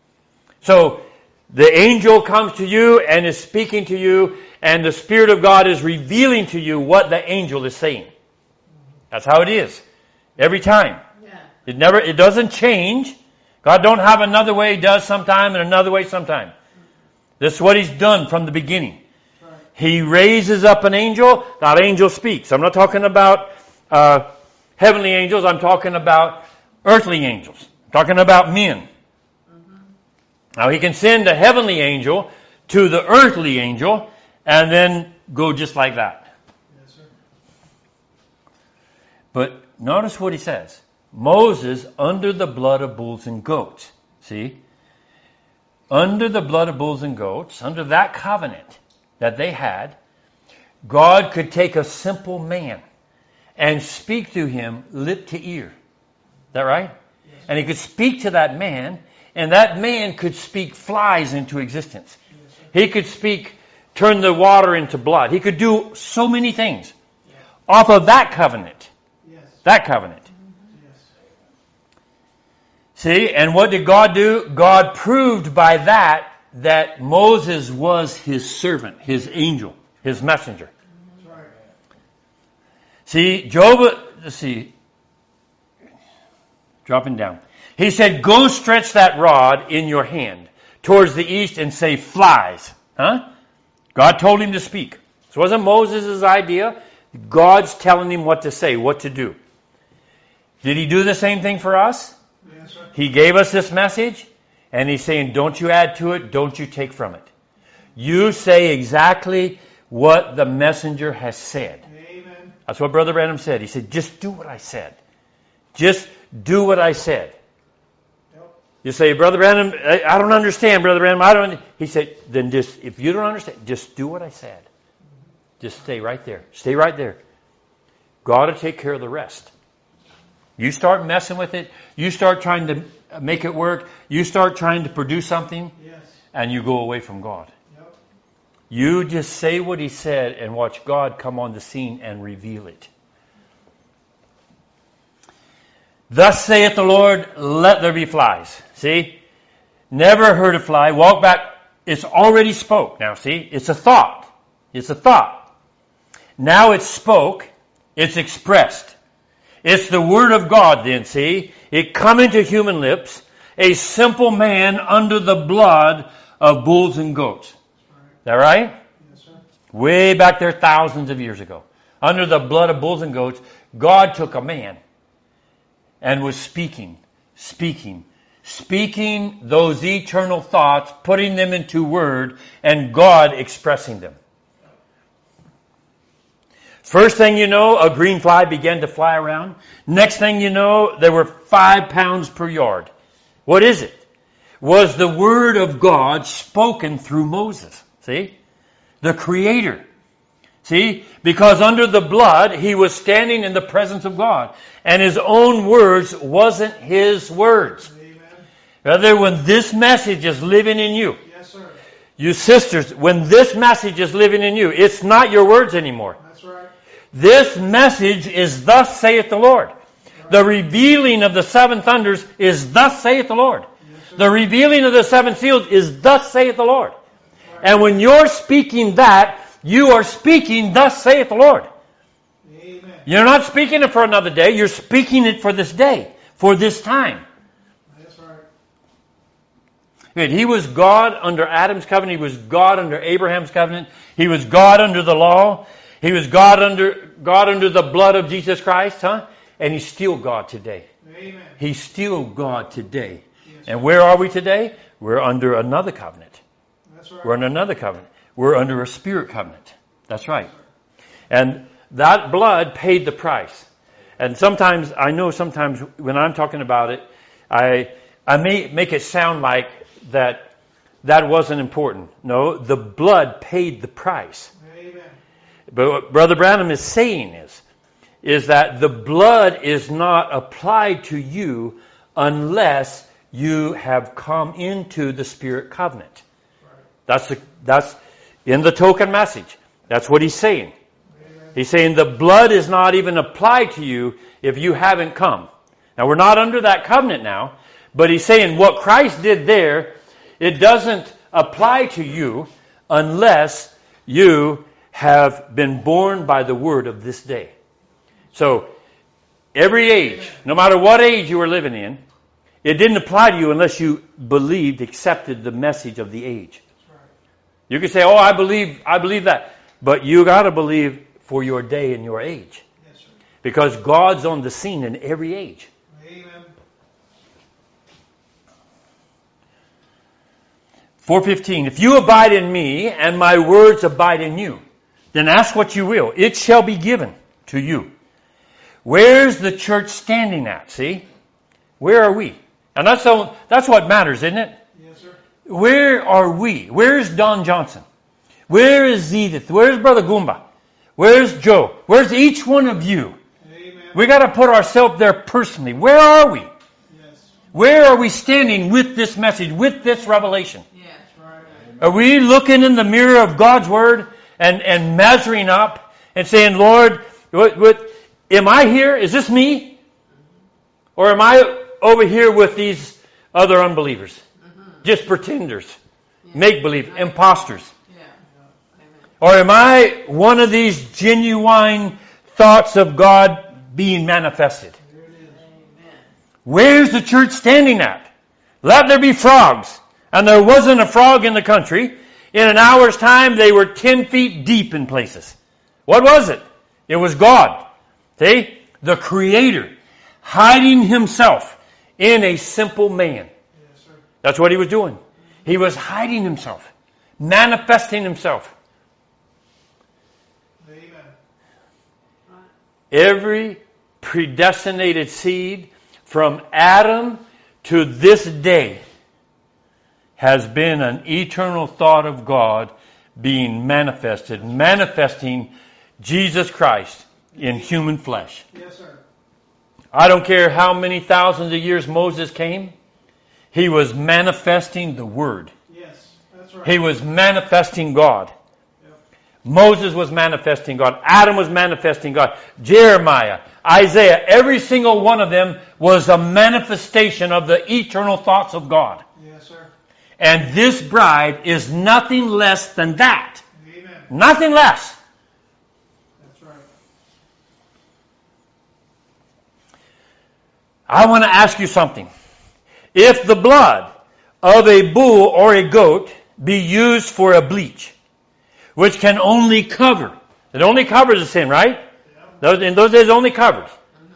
So the angel comes to you and is speaking to you, and the Spirit of God is revealing to you what the angel is saying. That's how it is. Every time. Yeah. It never, it doesn't change. God don't have another way He does sometime and another way sometime. This is what He's done from the beginning. Right. He raises up an angel, that angel speaks. I'm not talking about uh, heavenly angels, I'm talking about earthly angels. I'm talking about men. Mm-hmm. Now He can send a heavenly angel to the earthly angel and then go just like that. Yes, sir. But notice what He says. Moses under the blood of bulls and goats. See? Under the blood of bulls and goats, under that covenant that they had, God could take a simple man and speak to him lip to ear. Is that right? Yes. And He could speak to that man, and that man could speak flies into existence. Yes, sir. He could speak, turn the water into blood. He could do so many things Yeah. off of that covenant. Yes. That covenant. Yes. See, and what did God do? God proved by that that Moses was his servant, his angel, his messenger. That's right. See, Job, let's see, dropping down. He said, go stretch that rod in your hand towards the east and say flies. Huh? God told him to speak. This wasn't Moses' idea. God's telling him what to say, what to do. Did he do the same thing for us? Yes, sir. He gave us this message, and he's saying, don't you add to it, don't you take from it. You say exactly what the messenger has said. Amen. That's what Brother Branham said. He said, just do what I said. Just do what I said. Yep. You say, Brother Branham, I, I don't understand, Brother Branham. I don't. He said, then just, if you don't understand, just do what I said. Just stay right there. Stay right there. God will take care of the rest. You start messing with it. You start trying to make it work. You start trying to produce something, Yes. and you go away from God. Yep. You just say what he said and watch God come on the scene and reveal it. Thus saith the Lord, let there be flies. See? Never heard a fly. Walk back. It's already spoke. Now see? It's a thought. It's a thought. Now it's spoke. It's expressed. It's the word of God then, see? It come into human lips. A simple man under the blood of bulls and goats. Is that right? Yes, sir. Way back there thousands of years ago. Under the blood of bulls and goats, God took a man and was speaking, speaking, speaking those eternal thoughts, putting them into word, and God expressing them. First thing you know, a green fly began to fly around. Next thing you know, there were five pounds per yard. What is it? Was the word of God spoken through Moses. See? The Creator. See? Because under the blood, he was standing in the presence of God. And his own words wasn't his words. Amen. Rather, when this message is living in you, Yes, sir. you sisters, when this message is living in you, it's not your words anymore. That's right. This message is thus saith the Lord. The revealing of the seven thunders is thus saith the Lord. Yes, sir. The revealing of the seven seals is thus saith the Lord. And when you're speaking that, you are speaking thus saith the Lord. Amen. You're not speaking it for another day. You're speaking it for this day, for this time. That's right. Good. He was God under Adam's covenant. He was God under Abraham's covenant. He was God under the law. He was God under God under the blood of Jesus Christ, huh? And he's still God today. Amen. He's still God today. Yes, And where are we today? We're under another covenant. That's right. We're under another covenant. We're under a spirit covenant. That's right. And that blood paid the price. And sometimes, I know sometimes when I'm talking about it, I I may make it sound like that that wasn't important. No, the blood paid the price. Amen. But what Brother Branham is saying is, is that the blood is not applied to you unless you have come into the Spirit covenant. That's the, that's in the token message. That's what he's saying. Amen. He's saying the blood is not even applied to you if you haven't come. Now we're not under that covenant now, but he's saying what Christ did there, it doesn't apply to you unless you have been born by the word of this day. So, every age, no matter what age you were living in, it didn't apply to you unless you believed, accepted the message of the age. That's right. You can say, oh, I believe, I believe that. But you gotta believe for your day and your age. Yes, sir. Because God's on the scene in every age. Amen. four fifteen, if you abide in me and my words abide in you, then ask what you will. It shall be given to you. Where's the church standing at? See? Where are we? And that's so, that's what matters, isn't it? Yes, sir. Where are we? Where's Don Johnson? Where is Edith? Where's Brother Goomba? Where's Joe? Where's each one of you? Amen. We got to put ourselves there personally. Where are we? Yes. Where are we standing with this message, with this revelation? Yes. That's right. Are we looking in the mirror of God's Word and, and measuring up and saying, Lord, what, what, am I here? Is this me? Or am I over here with these other unbelievers? Just pretenders, make-believe, imposters. Yeah. Amen. Or am I one of these genuine thoughts of God being manifested? Amen. Where's the church standing at? Let there be frogs. And there wasn't a frog in the country. In an hour's time, they were ten feet deep in places. What was it? It was God. See? The Creator hiding Himself in a simple man. Yes, sir. That's what He was doing. He was hiding Himself, manifesting Himself. Amen. Every predestinated seed from Adam to this day has been an eternal thought of God being manifested, manifesting Jesus Christ in human flesh. Yes, sir. I don't care how many thousands of years Moses came, he was manifesting the Word. Yes, that's right. He was manifesting God. Yep. Moses was manifesting God. Adam was manifesting God. Jeremiah, Isaiah, every single one of them was a manifestation of the eternal thoughts of God. Yes, sir. And this bride is nothing less than that. Amen. Nothing less. That's right. I want to ask you something. If the blood of a bull or a goat be used for a bleach, which can only cover, it only covers the sin, right? Those, in those days, it only covered.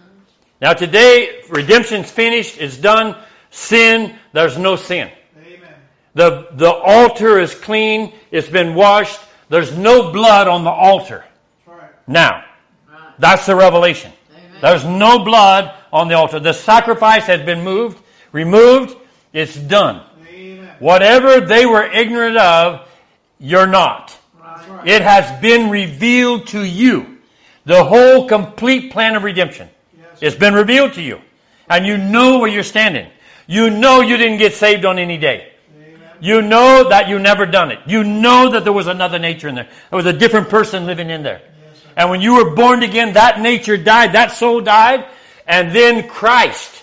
Now today, redemption's finished, it's done. Sin, there's no sin. Amen. The, the altar is clean, it's been washed, there's no blood on the altar. That's right. Now, Right. that's the revelation. Amen. There's no blood on the altar. The sacrifice has been moved, removed, it's done. Amen. Whatever they were ignorant of, you're not. That's Right. right. It has been revealed to you. The whole complete plan of redemption. Yes, It's been revealed to you. And you know where you're standing. You know you didn't get saved on any day. Amen. You know that you never done it. You know that there was another nature in there. There was a different person living in there. Yes, sir. And when you were born again, that nature died, that soul died, and then Christ,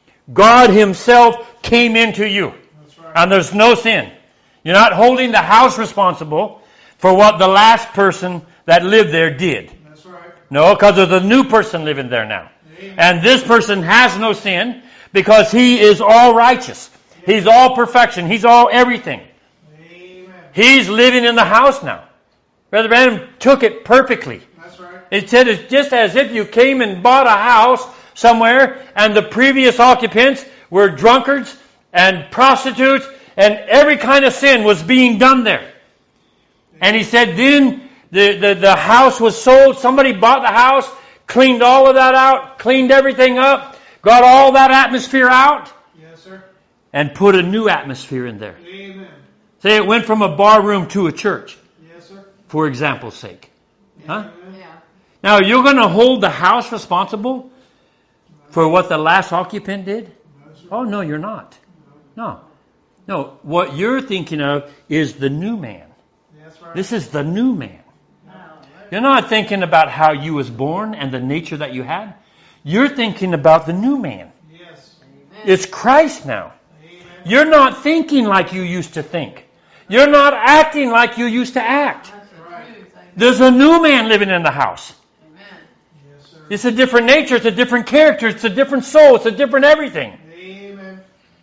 God Himself, came into you. That's right. And there's no sin. You're not holding the house responsible for what the last person that lived there did. That's right. No, because there's a new person living there now. Amen. And this person has no sin because he is all righteous. He's all perfection. He's all everything. Amen. He's living in the house now. Brother Branham took it perfectly. That's right. It said it's just as if you came and bought a house somewhere and the previous occupants were drunkards and prostitutes and every kind of sin was being done there. And he said then the, the, the house was sold. Somebody bought the house, cleaned all of that out, cleaned everything up, got all that atmosphere out, Yes, sir. and put a new atmosphere in there. Amen. Say it went from a bar room to a church, Yes, sir. for example's sake. Huh? Amen. Yeah. Now, you're going to hold the house responsible for what the last occupant did? No, sir. Oh, no, you're not. No. No, what you're thinking of is the new man. That's right. This is the new man. No. You're not thinking about how you was born and the nature that you had. You're thinking about the new man. Yes. Amen. It's Christ now. Amen. You're not thinking like you used to think. You're not acting like you used to act. That's the Right. truth. Amen. There's a new man living in the house. Amen. Yes, sir. It's a different nature. It's a different character. It's a different soul. It's a different everything. Amen.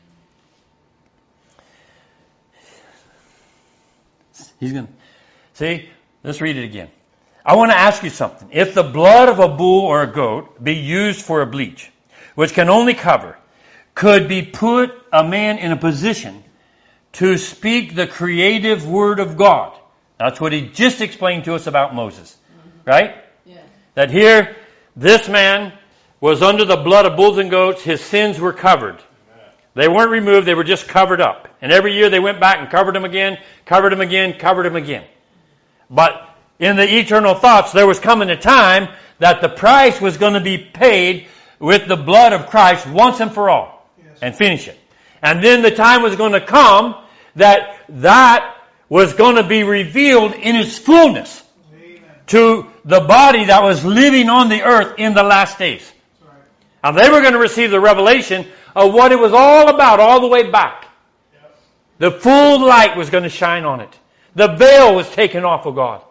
He's going to... See? Let's read it again. I want to ask you something. If the blood of a bull or a goat be used for a bleach, which can only cover, could be put a man in a position to speak the creative word of God. That's what he just explained to us about Moses. Right? Yeah. That here, this man was under the blood of bulls and goats. His sins were covered. They weren't removed. They were just covered up. And every year they went back and covered them again, covered them again, covered them again. But in the eternal thoughts, there was coming a time that the price was going to be paid with the blood of Christ once and for all. Yes. And finish it. And then the time was going to come that that was going to be revealed in its fullness Amen. to the body that was living on the earth in the last days. That's right. And they were going to receive the revelation of what it was all about all the way back. Yep. The full light was going to shine on it. The veil was taken off of God.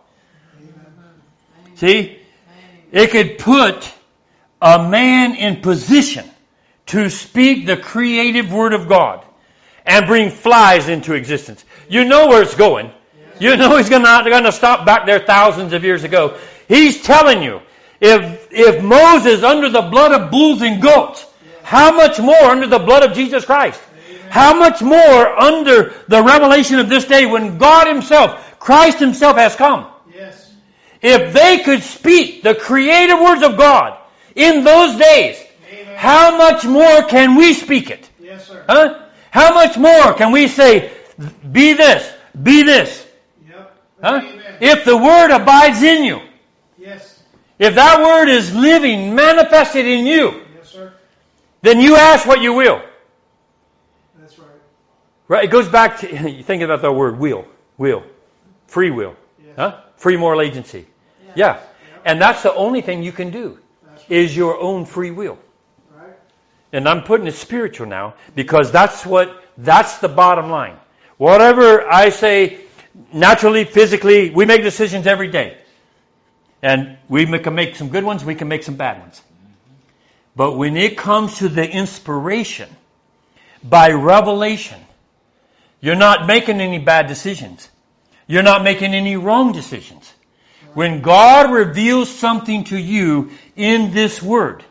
Amen. See? It could put a man in position to speak the creative word of God and bring flies into existence. You know where it's going. You know he's going to, going to stop back there thousands of years ago. He's telling you, if, if Moses under the blood of bulls and goats, how much more under the blood of Jesus Christ? How much more under the revelation of this day when God Himself, Christ Himself has come? Yes. If they could speak the creative words of God in those days, Amen. how much more can we speak it? Yes, sir. Huh? How much more can we say, be this, be this? Yep. Huh? Amen. If the Word abides in you, Yes. if that Word is living, manifested in you, Yes, sir. then you ask what you will. That's right. Right? It goes back to, you think about the word will, will, free will, Yes. huh? Free moral agency. Yeah. And that's the only thing you can do, That's right. is your own free will. Right. And I'm putting it spiritual now because that's what, that's the bottom line. Whatever I say, naturally, physically, we make decisions every day. And we can make some good ones, we can make some bad ones. But when it comes to the inspiration, by revelation, you're not making any bad decisions. You're not making any wrong decisions. When God reveals something to you in this Word,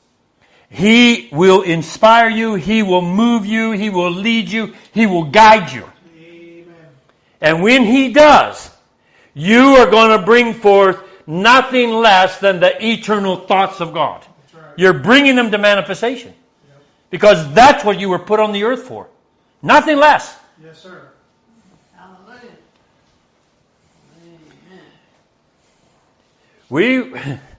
He will inspire you, He will move you, He will lead you, He will guide you. Amen. And when He does, you are going to bring forth nothing less than the eternal thoughts of God. That's right. You're bringing them to manifestation. Yep. Because that's what you were put on the earth for. Nothing less. Yes, sir. Hallelujah. Amen. We,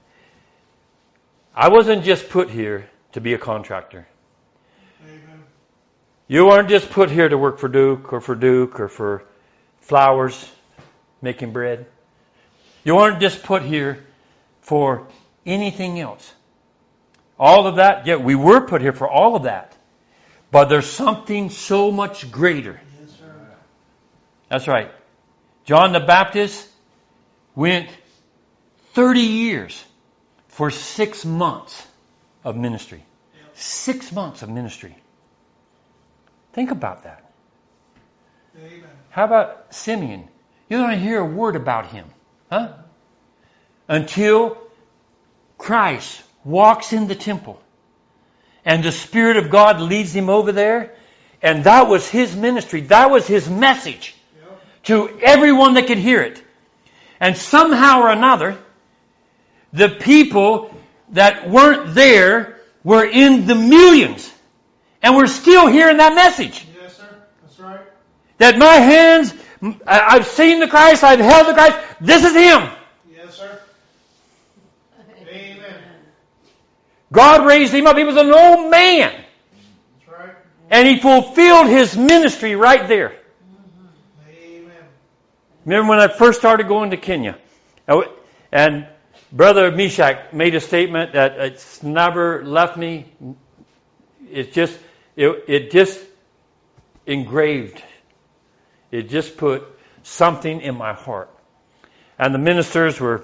I wasn't just put here to be a contractor. Amen. You weren't just put here to work for Duke or for Duke or for Flowers making bread. You weren't just put here for anything else. All of that, yeah, we were put here for all of that. But there's something so much greater. Yes, sir. That's right. John the Baptist went thirty years for six months of ministry. Six months of ministry. Think about that. Amen. How about Simeon? You don't hear a word about him. Huh? Until Christ walks in the temple. And the Spirit of God leads him over there. And that was his ministry. That was his message Yep. to everyone that could hear it. And somehow or another, the people that weren't there were in the millions. And we're still hearing that message. Yes, sir. That's right. That my hands, I've seen the Christ, I've held the Christ. This is Him. Yes, sir. Amen. God raised Him up. He was an old man. That's right. And He fulfilled His ministry right there. Amen. Remember when I first started going to Kenya? And Brother Meshach made a statement that it's never left me. It just, it, it just engraved. It just put something in my heart. And the ministers were,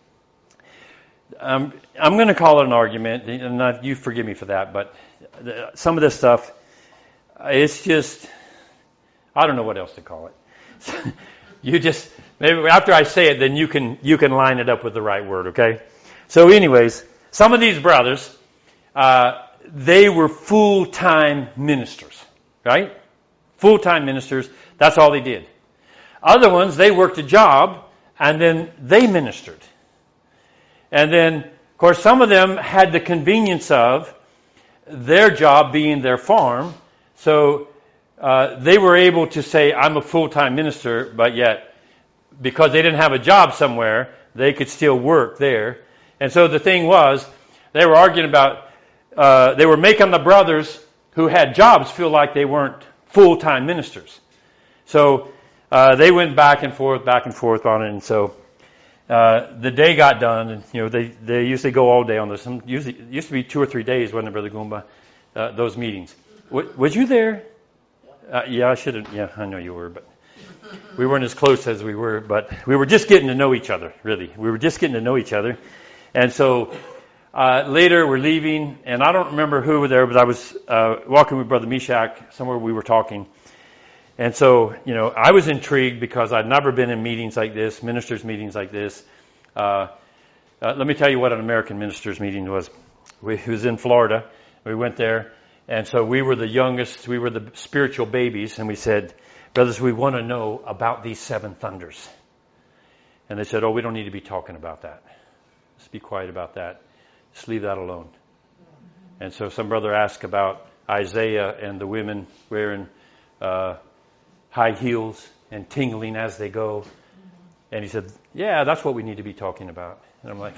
um, I'm going to call it an argument, and not, you forgive me for that, but the, some of this stuff, it's just, I don't know what else to call it. You just, maybe after I say it, then you can, you can line it up with the right word, okay? So anyways, some of these brothers, uh, they were full-time ministers, right? Full-time ministers. That's all they did. Other ones, they worked a job and then they ministered. And then, of course, some of them had the convenience of their job being their farm. So uh, they were able to say, I'm a full-time minister, but yet because they didn't have a job somewhere, they could still work there. And so the thing was, they were arguing about, uh, they were making the brothers who had jobs feel like they weren't full-time ministers. So uh, they went back and forth, back and forth on it. And so uh, the day got done, and you know they they usually go all day on this. Some, usually it used to be two or three days, wasn't it, Brother Goomba? uh, those meetings. W- was you there? Uh, yeah, I should have. Yeah, I know you were, but we weren't as close as we were. But we were just getting to know each other, really. We were just getting to know each other. And so uh, later we're leaving, and I don't remember who were there, but I was uh, walking with Brother Meshach. Somewhere we were talking. And so, you know, I was intrigued because I'd never been in meetings like this, ministers' meetings like this. Uh, uh, let me tell you what an American ministers' meeting was. We, it was in Florida. We went there. And so we were the youngest, we were the spiritual babies, and we said, brothers, we want to know about these seven thunders. And they said, oh, we don't need to be talking about that. Let's be quiet about that. Just leave that alone. And so some brother asked about Isaiah and the women wearing uh, high heels and tingling as they go. And he said, yeah, that's what we need to be talking about. And I'm like,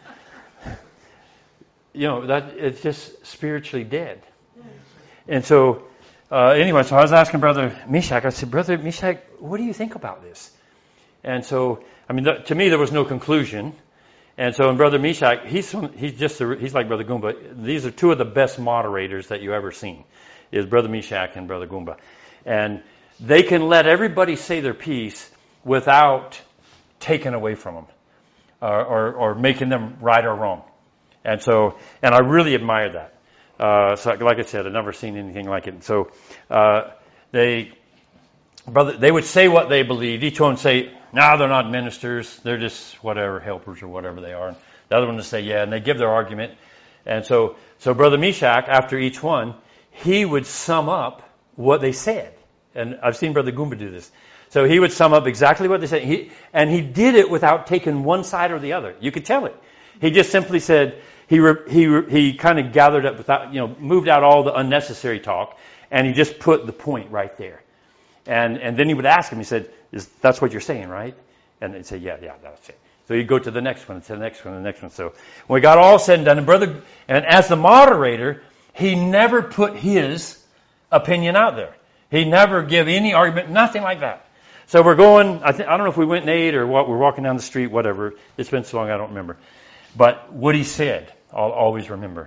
you know, that it's just spiritually dead. And so, uh, anyway, so I was asking Brother Meshach, I said, Brother Meshach, what do you think about this? And so, I mean, th- to me, there was no conclusion. And so, in Brother Meshach, he's he's just a, he's like Brother Goomba. These are two of the best moderators that you ever seen, is Brother Meshach and Brother Goomba. And they can let everybody say their piece without taking away from them or, or, or making them right or wrong. And so, and I really admire that. Uh, so, like I said, I've never seen anything like it. So, uh, they, brother, they would say what they believed. Each one would say, "No, they're not ministers. They're just whatever helpers or whatever they are." And the other one would say, "Yeah," and they give their argument. And so, so Brother Meshach, after each one, he would sum up what they said. And I've seen Brother Goomba do this. So he would sum up exactly what they said. He, and he did it without taking one side or the other. You could tell it. He just simply said. He re, he re, he kind of gathered up without, you know, moved out all the unnecessary talk, and he just put the point right there. And and then he would ask him. He said, "Is that's what you're saying, right?" And they'd say, "Yeah, yeah, that's it." So he'd go to the next one, and to the next one, and the next one. So when we got all said and done, and brother, and as the moderator, he never put his opinion out there. He never give any argument, nothing like that. So we're going. I think I don't know if we went and ate or what. We're walking down the street, whatever. It's been so long, I don't remember. But what he said, I'll always remember.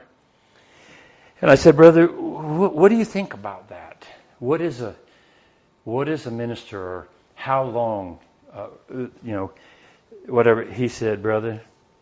And I said, brother, wh- what do you think about that? What is a, what is a minister, or how long, uh, you know, whatever. He said, brother,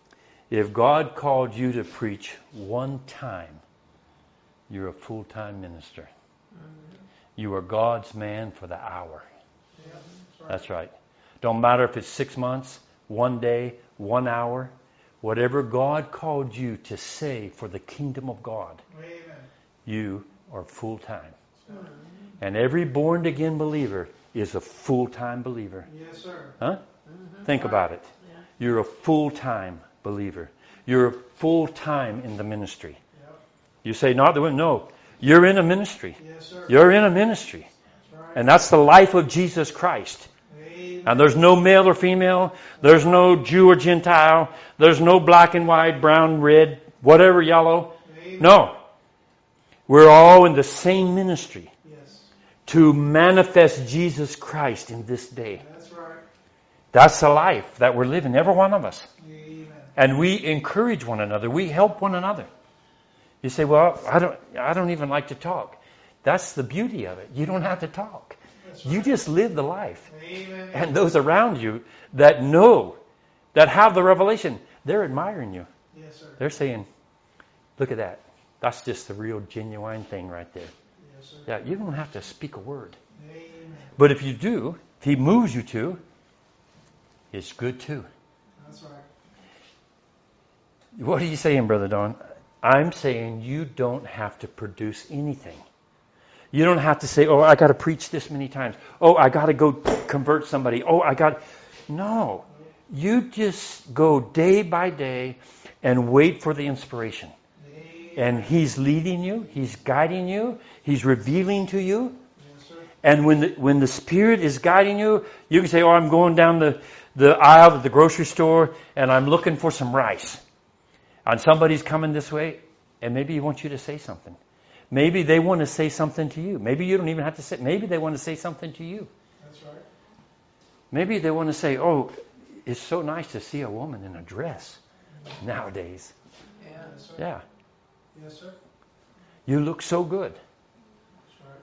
if God called you to preach one time, you're a full-time minister. Mm-hmm. You are God's man for the hour. Yeah, that's right. That's right. Don't matter if it's six months, one day, one hour. Whatever God called you to say for the kingdom of God, amen, you are full-time. Mm-hmm. And every born-again believer is a full-time believer. Yes, sir. Huh? Mm-hmm. Think about it. Yeah. You're a full-time believer. You're full-time in the ministry. Yep. You say, not the women. No, you're in a ministry. Yes, sir. You're in a ministry. That's right. And that's the life of Jesus Christ. And there's no male or female. There's no Jew or Gentile. There's no black and white, brown, red, whatever, yellow. Amen. No. We're all in the same ministry. Yes. To manifest Jesus Christ in this day. That's right. That's the life that we're living, every one of us. Amen. And we encourage one another. We help one another. You say, well, I don't, I don't even like to talk. That's the beauty of it. You don't have to talk. Right. You just live the life. Amen. And those around you that know, that have the revelation, they're admiring you. Yes, sir. They're saying, look at that. That's just the real genuine thing right there. Yes, sir. Yeah, you don't have to speak a word. Amen. But if you do, if he moves you to, it's good too. That's right. What are you saying, Brother Don? I'm saying you don't have to produce anything. You don't have to say, oh, I got to preach this many times. Oh, I got to go convert somebody. Oh, I got... No. You just go day by day and wait for the inspiration. And he's leading you. He's guiding you. He's revealing to you. And when the, when the Spirit is guiding you, you can say, oh, I'm going down the, the aisle at the grocery store and I'm looking for some rice. And somebody's coming this way and maybe he wants you to say something. Maybe they want to say something to you. Maybe you don't even have to say. Maybe they want to say something to you. That's right. Maybe they want to say, oh, it's so nice to see a woman in a dress nowadays. Yeah. Yes, sir. Yeah. Yes, sir. You look so good. That's right.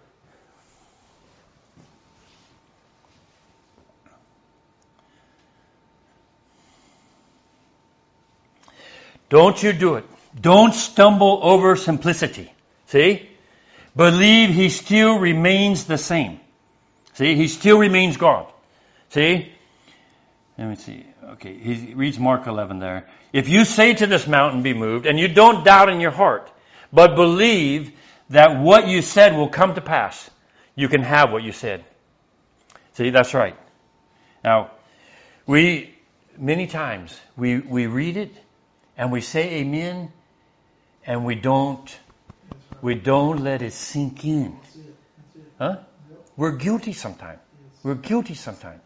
Don't you do it. Don't stumble over simplicity. See? Believe He still remains the same. See? He still remains God. See? Let me see. Okay, he reads Mark eleven there. If you say to this mountain, be moved, and you don't doubt in your heart, but believe that what you said will come to pass, you can have what you said. See, that's right. Now, we, many times, we, we read it, and we say amen, and we don't, we don't let it sink in. That's it. That's it. Huh? Yep. We're guilty sometimes. Yes. We're guilty sometimes.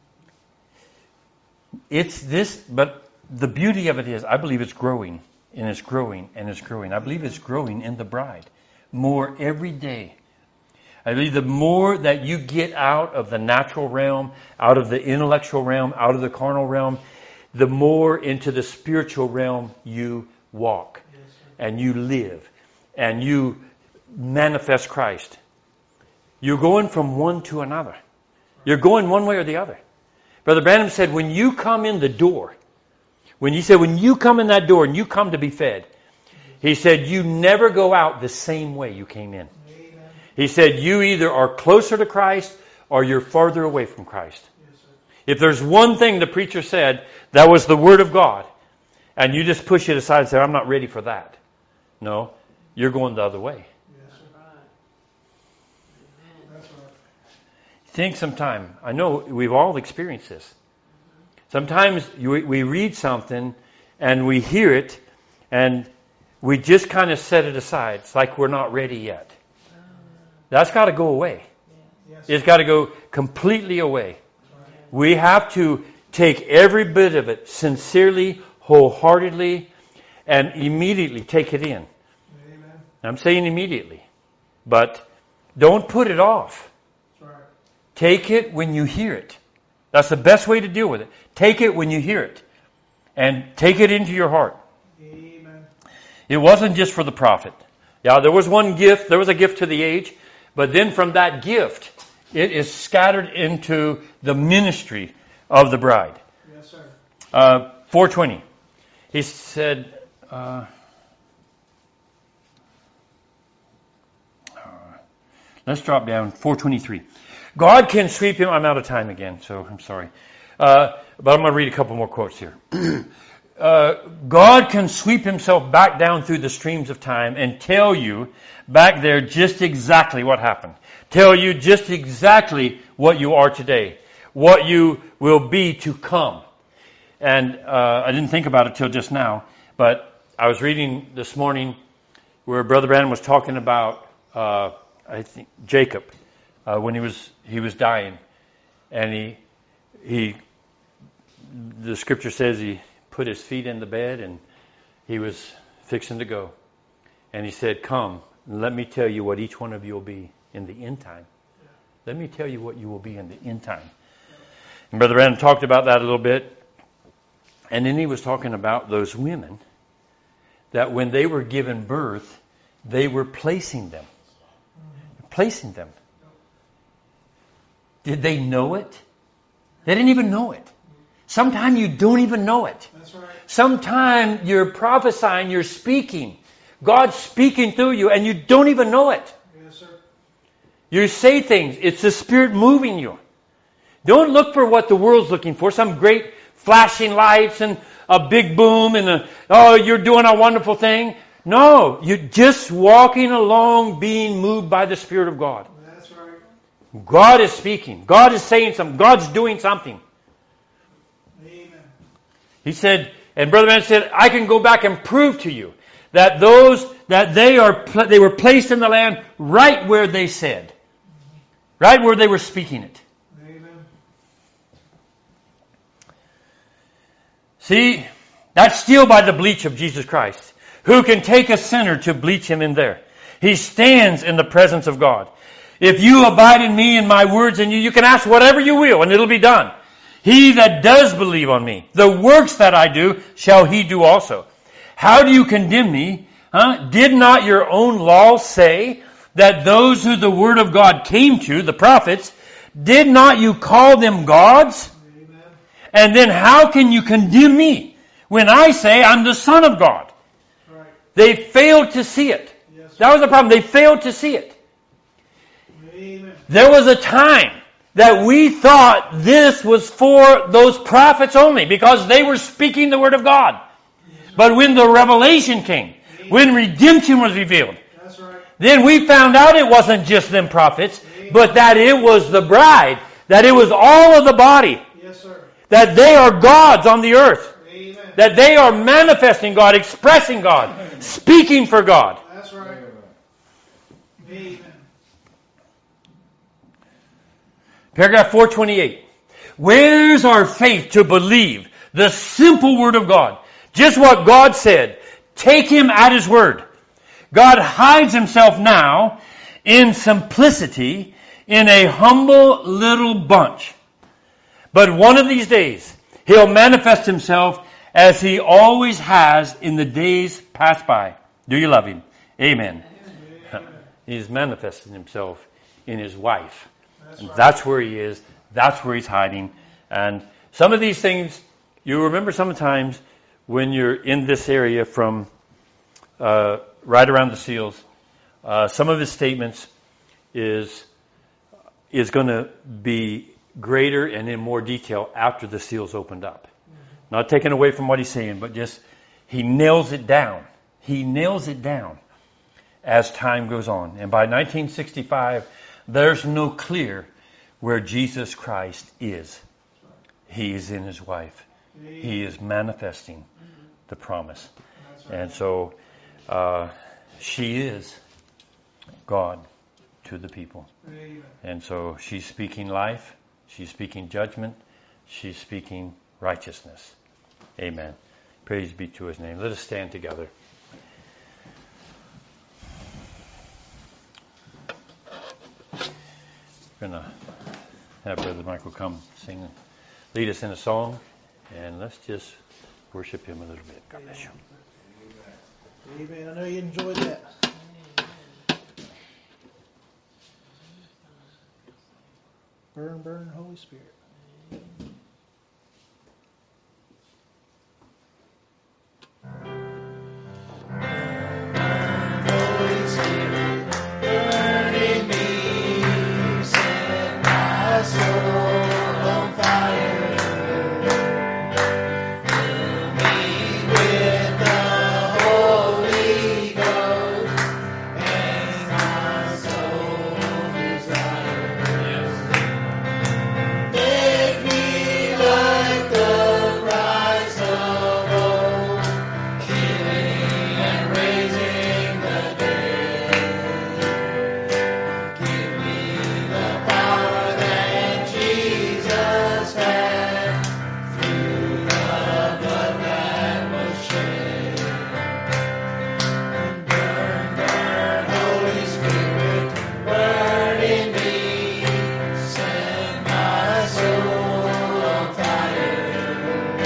It's this, but the beauty of it is, I believe it's growing, and it's growing, and it's growing. I believe it's growing in the bride more every day. I believe the more that you get out of the natural realm, out of the intellectual realm, out of the carnal realm, the more into the spiritual realm you walk, Yes, sir. and you live, and you manifest Christ. You're going from one to another. You're going one way or the other. Brother Branham said, when you come in the door, when he said, when you come in that door and you come to be fed, he said, you never go out the same way you came in. Amen. He said, you either are closer to Christ or you're farther away from Christ. Yes, sir. If there's one thing the preacher said, that was the Word of God, and you just push it aside and say, I'm not ready for that. No, you're going the other way. Yes, sir. Right. Amen. That's right. Think sometime. I know we've all experienced this. Sometimes you, we read something and we hear it and we just kind of set it aside. It's like we're not ready yet. That's got to go away. Yes, It's got to go completely away. That's right. We have to take every bit of it sincerely, wholeheartedly, and immediately take it in. Amen. I'm saying immediately. But don't put it off. That's right. Take it when you hear it. That's the best way to deal with it. Take it when you hear it. And take it into your heart. Amen. It wasn't just for the prophet. Yeah, there was one gift. There was a gift to the age. But then from that gift, it is scattered into the ministry of the bride. Yes, sir. Uh, four twenty. He said... Uh, let's drop down. four twenty-three. God can sweep him. I'm out of time again, so I'm sorry. Uh, but I'm going to read a couple more quotes here. uh, God can sweep himself back down through the streams of time and tell you back there just exactly what happened. Tell you just exactly what you are today. What you will be to come. And uh, I didn't think about it till just now, but I was reading this morning where Brother Branham was talking about, uh, I think, Jacob. Uh, when he was he was dying, and he he the scripture says he put his feet in the bed and he was fixing to go, and he said, "Come, let me tell you what each one of you will be in the end time. Let me tell you what you will be in the end time." And Brother Branham talked about that a little bit, and then he was talking about those women that when they were given birth, they were placing them, placing them. Did they know it? They didn't even know it. Sometimes you don't even know it. That's right. Sometimes you're prophesying, you're speaking. God's speaking through you and you don't even know it. Yes, sir. You say things. It's the Spirit moving you. Don't look for what the world's looking for. Some great flashing lights and a big boom and a, oh, you're doing a wonderful thing. No, you're just walking along being moved by the Spirit of God. That's right. God is speaking. God is saying something. God's doing something. Amen. He said, and Brother Man said, I can go back and prove to you that those, that they are, they were placed in the land right where they said. Right where they were speaking it. Amen. See, that's still by the bleach of Jesus Christ. Who can take a sinner to bleach him in there? He stands in the presence of God. If you abide in me and my words in you, you can ask whatever you will and it'll be done. He that does believe on me, the works that I do, shall he do also. How do you condemn me? Huh? Did not your own law say that those who the word of God came to, the prophets, did not you call them gods? Amen. And then how can you condemn me when I say I'm the Son of God? Right. They failed to see it. Yes, sir. That was the problem. They failed to see it. Amen. There was a time that we thought this was for those prophets only because they were speaking the word of God. But when the revelation came, when redemption was revealed, That's right. then we found out it wasn't just them prophets, but that it was the bride, that it was all of the body, Yes, sir. that they are gods on the earth, Amen. that they are manifesting God, expressing God, speaking for God. That's right. Amen. Paragraph four twenty-eight. Where's our faith to believe the simple word of God? Just what God said. Take Him at His word. God hides Himself now in simplicity in a humble little bunch. But one of these days, He'll manifest Himself as He always has in the days past by. Do you love Him? Amen. Amen. He's manifested Himself in His wife. That's And right. that's where He is. That's where He's hiding. And some of these things, you remember sometimes when you're in this area from uh, right around the seals, uh, some of His statements is is going to be greater and in more detail after the seals opened up. Mm-hmm. Not taken away from what He's saying, but just He nails it down. He nails it down as time goes on. And by nineteen sixty-five, there's no clear where Jesus Christ is. He is in His wife. He is manifesting the promise. That's right. And so uh, she is God to the people. Amen. And so she's speaking life. She's speaking judgment. She's speaking righteousness. Amen. Praise be to His name. Let us stand together. We're going to have Brother Michael come sing, lead us in a song, and let's just worship Him a little bit. God bless you. Amen. I know you enjoyed that. Burn, burn, Holy Spirit. Holy Spirit, burn in me, set my soul on fire. Fill me with the Holy Ghost, and my soul desire. Make me like the Christ of old, healing and raising the dead. Give me the power that Jesus had through the blood that was shed. Burn, burn, Holy Spirit, burn in me, set my soul on fire.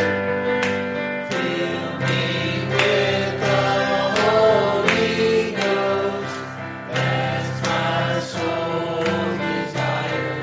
Fill me with the Holy Ghost, that's my soul desire.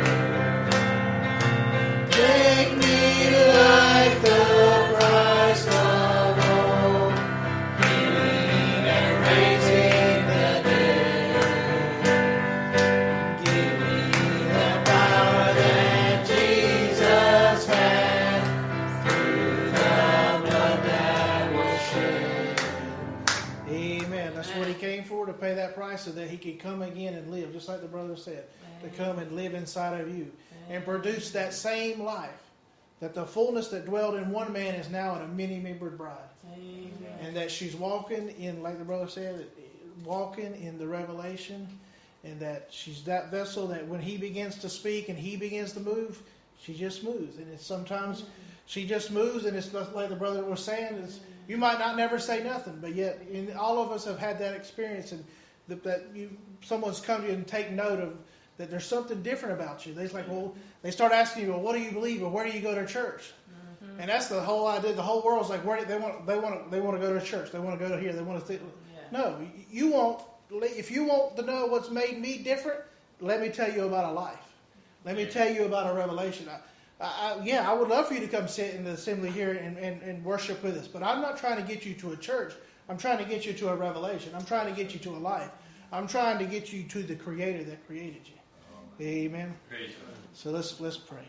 Make me like the Christ of old, healing and raising the dead. Give me the power that Jesus had through the blood that was shed. Amen. That's what He came for, to pay that price so that He could come again and live, just like the brother said, to come and live inside of you and produce that same life. That the fullness that dwelled in one man is now in a many-membered bride. Amen. And that she's walking in, like the brother said, walking in the revelation, and that she's that vessel that when He begins to speak and He begins to move, she just moves. And it's sometimes she just moves, and it's just like the brother was saying, is you might not never say nothing, but yet in, all of us have had that experience, and that, that you someone's come to you and take note of that there's something different about you. They're like, well, they start asking you, well, what do you believe, or where do you go to church? Mm-hmm. And that's the whole idea. The whole world's like, where do they want? They want to. They want to go to church. They want to go to here. They want to. Th- Yeah. No, you want, if you want to know what's made me different, let me tell you about a life. Let me tell you about a revelation. I, I, yeah, I would love for you to come sit in the assembly here and, and, and worship with us, but I'm not trying to get you to a church. I'm trying to get you to a revelation. I'm trying to get you to a life. I'm trying to get you to the Creator that created you. Amen. So let's let's pray.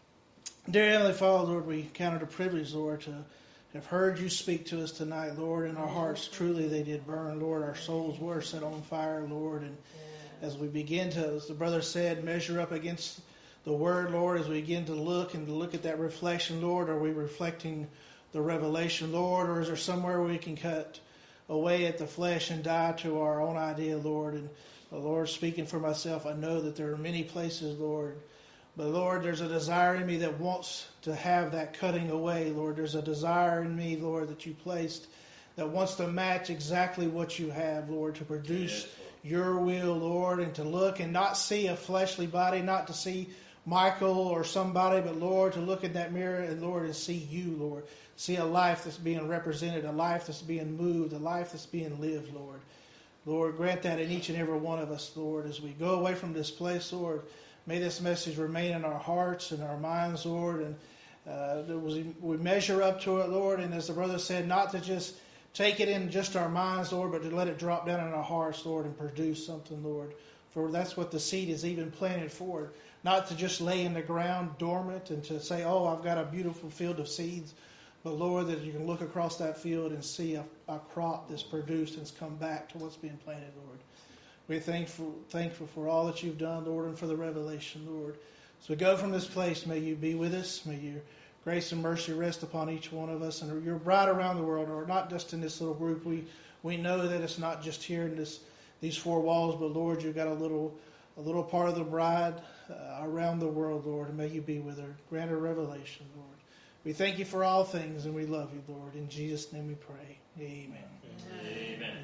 Dear Heavenly Father, Lord, we count it a privilege, Lord, to have heard you speak to us tonight, Lord. In our hearts, truly they did burn, Lord. Our souls were set on fire, Lord. And as we begin to, as the brother said, measure up against the Word, Lord, as we begin to look and to look at that reflection, Lord, are we reflecting the revelation, Lord, or is there somewhere we can cut away at the flesh and die to our own idea, Lord? And uh, Lord, speaking for myself, I know that there are many places, Lord, but Lord, there's a desire in me that wants to have that cutting away, Lord. There's a desire in me, Lord, that you placed that wants to match exactly what you have, Lord, to produce yes, your will, Lord, and to look and not see a fleshly body, not to see Michael or somebody, but Lord, to look in that mirror and Lord, and see you, Lord. See a life that's being represented, a life that's being moved, a life that's being lived, Lord. Lord, grant that in each and every one of us, Lord, as we go away from this place, Lord. May this message remain in our hearts and our minds, Lord, and uh, we measure up to it, Lord, and as the brother said, not to just take it in just our minds, Lord, but to let it drop down in our hearts, Lord, and produce something, Lord. For that's what the seed is even planted for. Not to just lay in the ground dormant and to say, oh, I've got a beautiful field of seeds. But, Lord, that you can look across that field and see a, a crop that's produced and has come back to what's being planted, Lord. We're thankful, thankful for all that you've done, Lord, and for the revelation, Lord. So we go from this place, may you be with us. May your grace and mercy rest upon each one of us. And you're bright around the world, Lord, not just in this little group. We we know that it's not just here in this these four walls, but, Lord, you've got a little a little part of the bride uh, around the world, Lord, and may you be with her. Grant her revelation, Lord. We thank you for all things, and we love you, Lord. In Jesus' name we pray. Amen. Amen. Amen. Amen.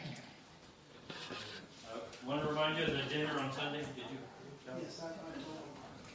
I want to remind you of the dinner on Sunday. Did you? Yes, I, I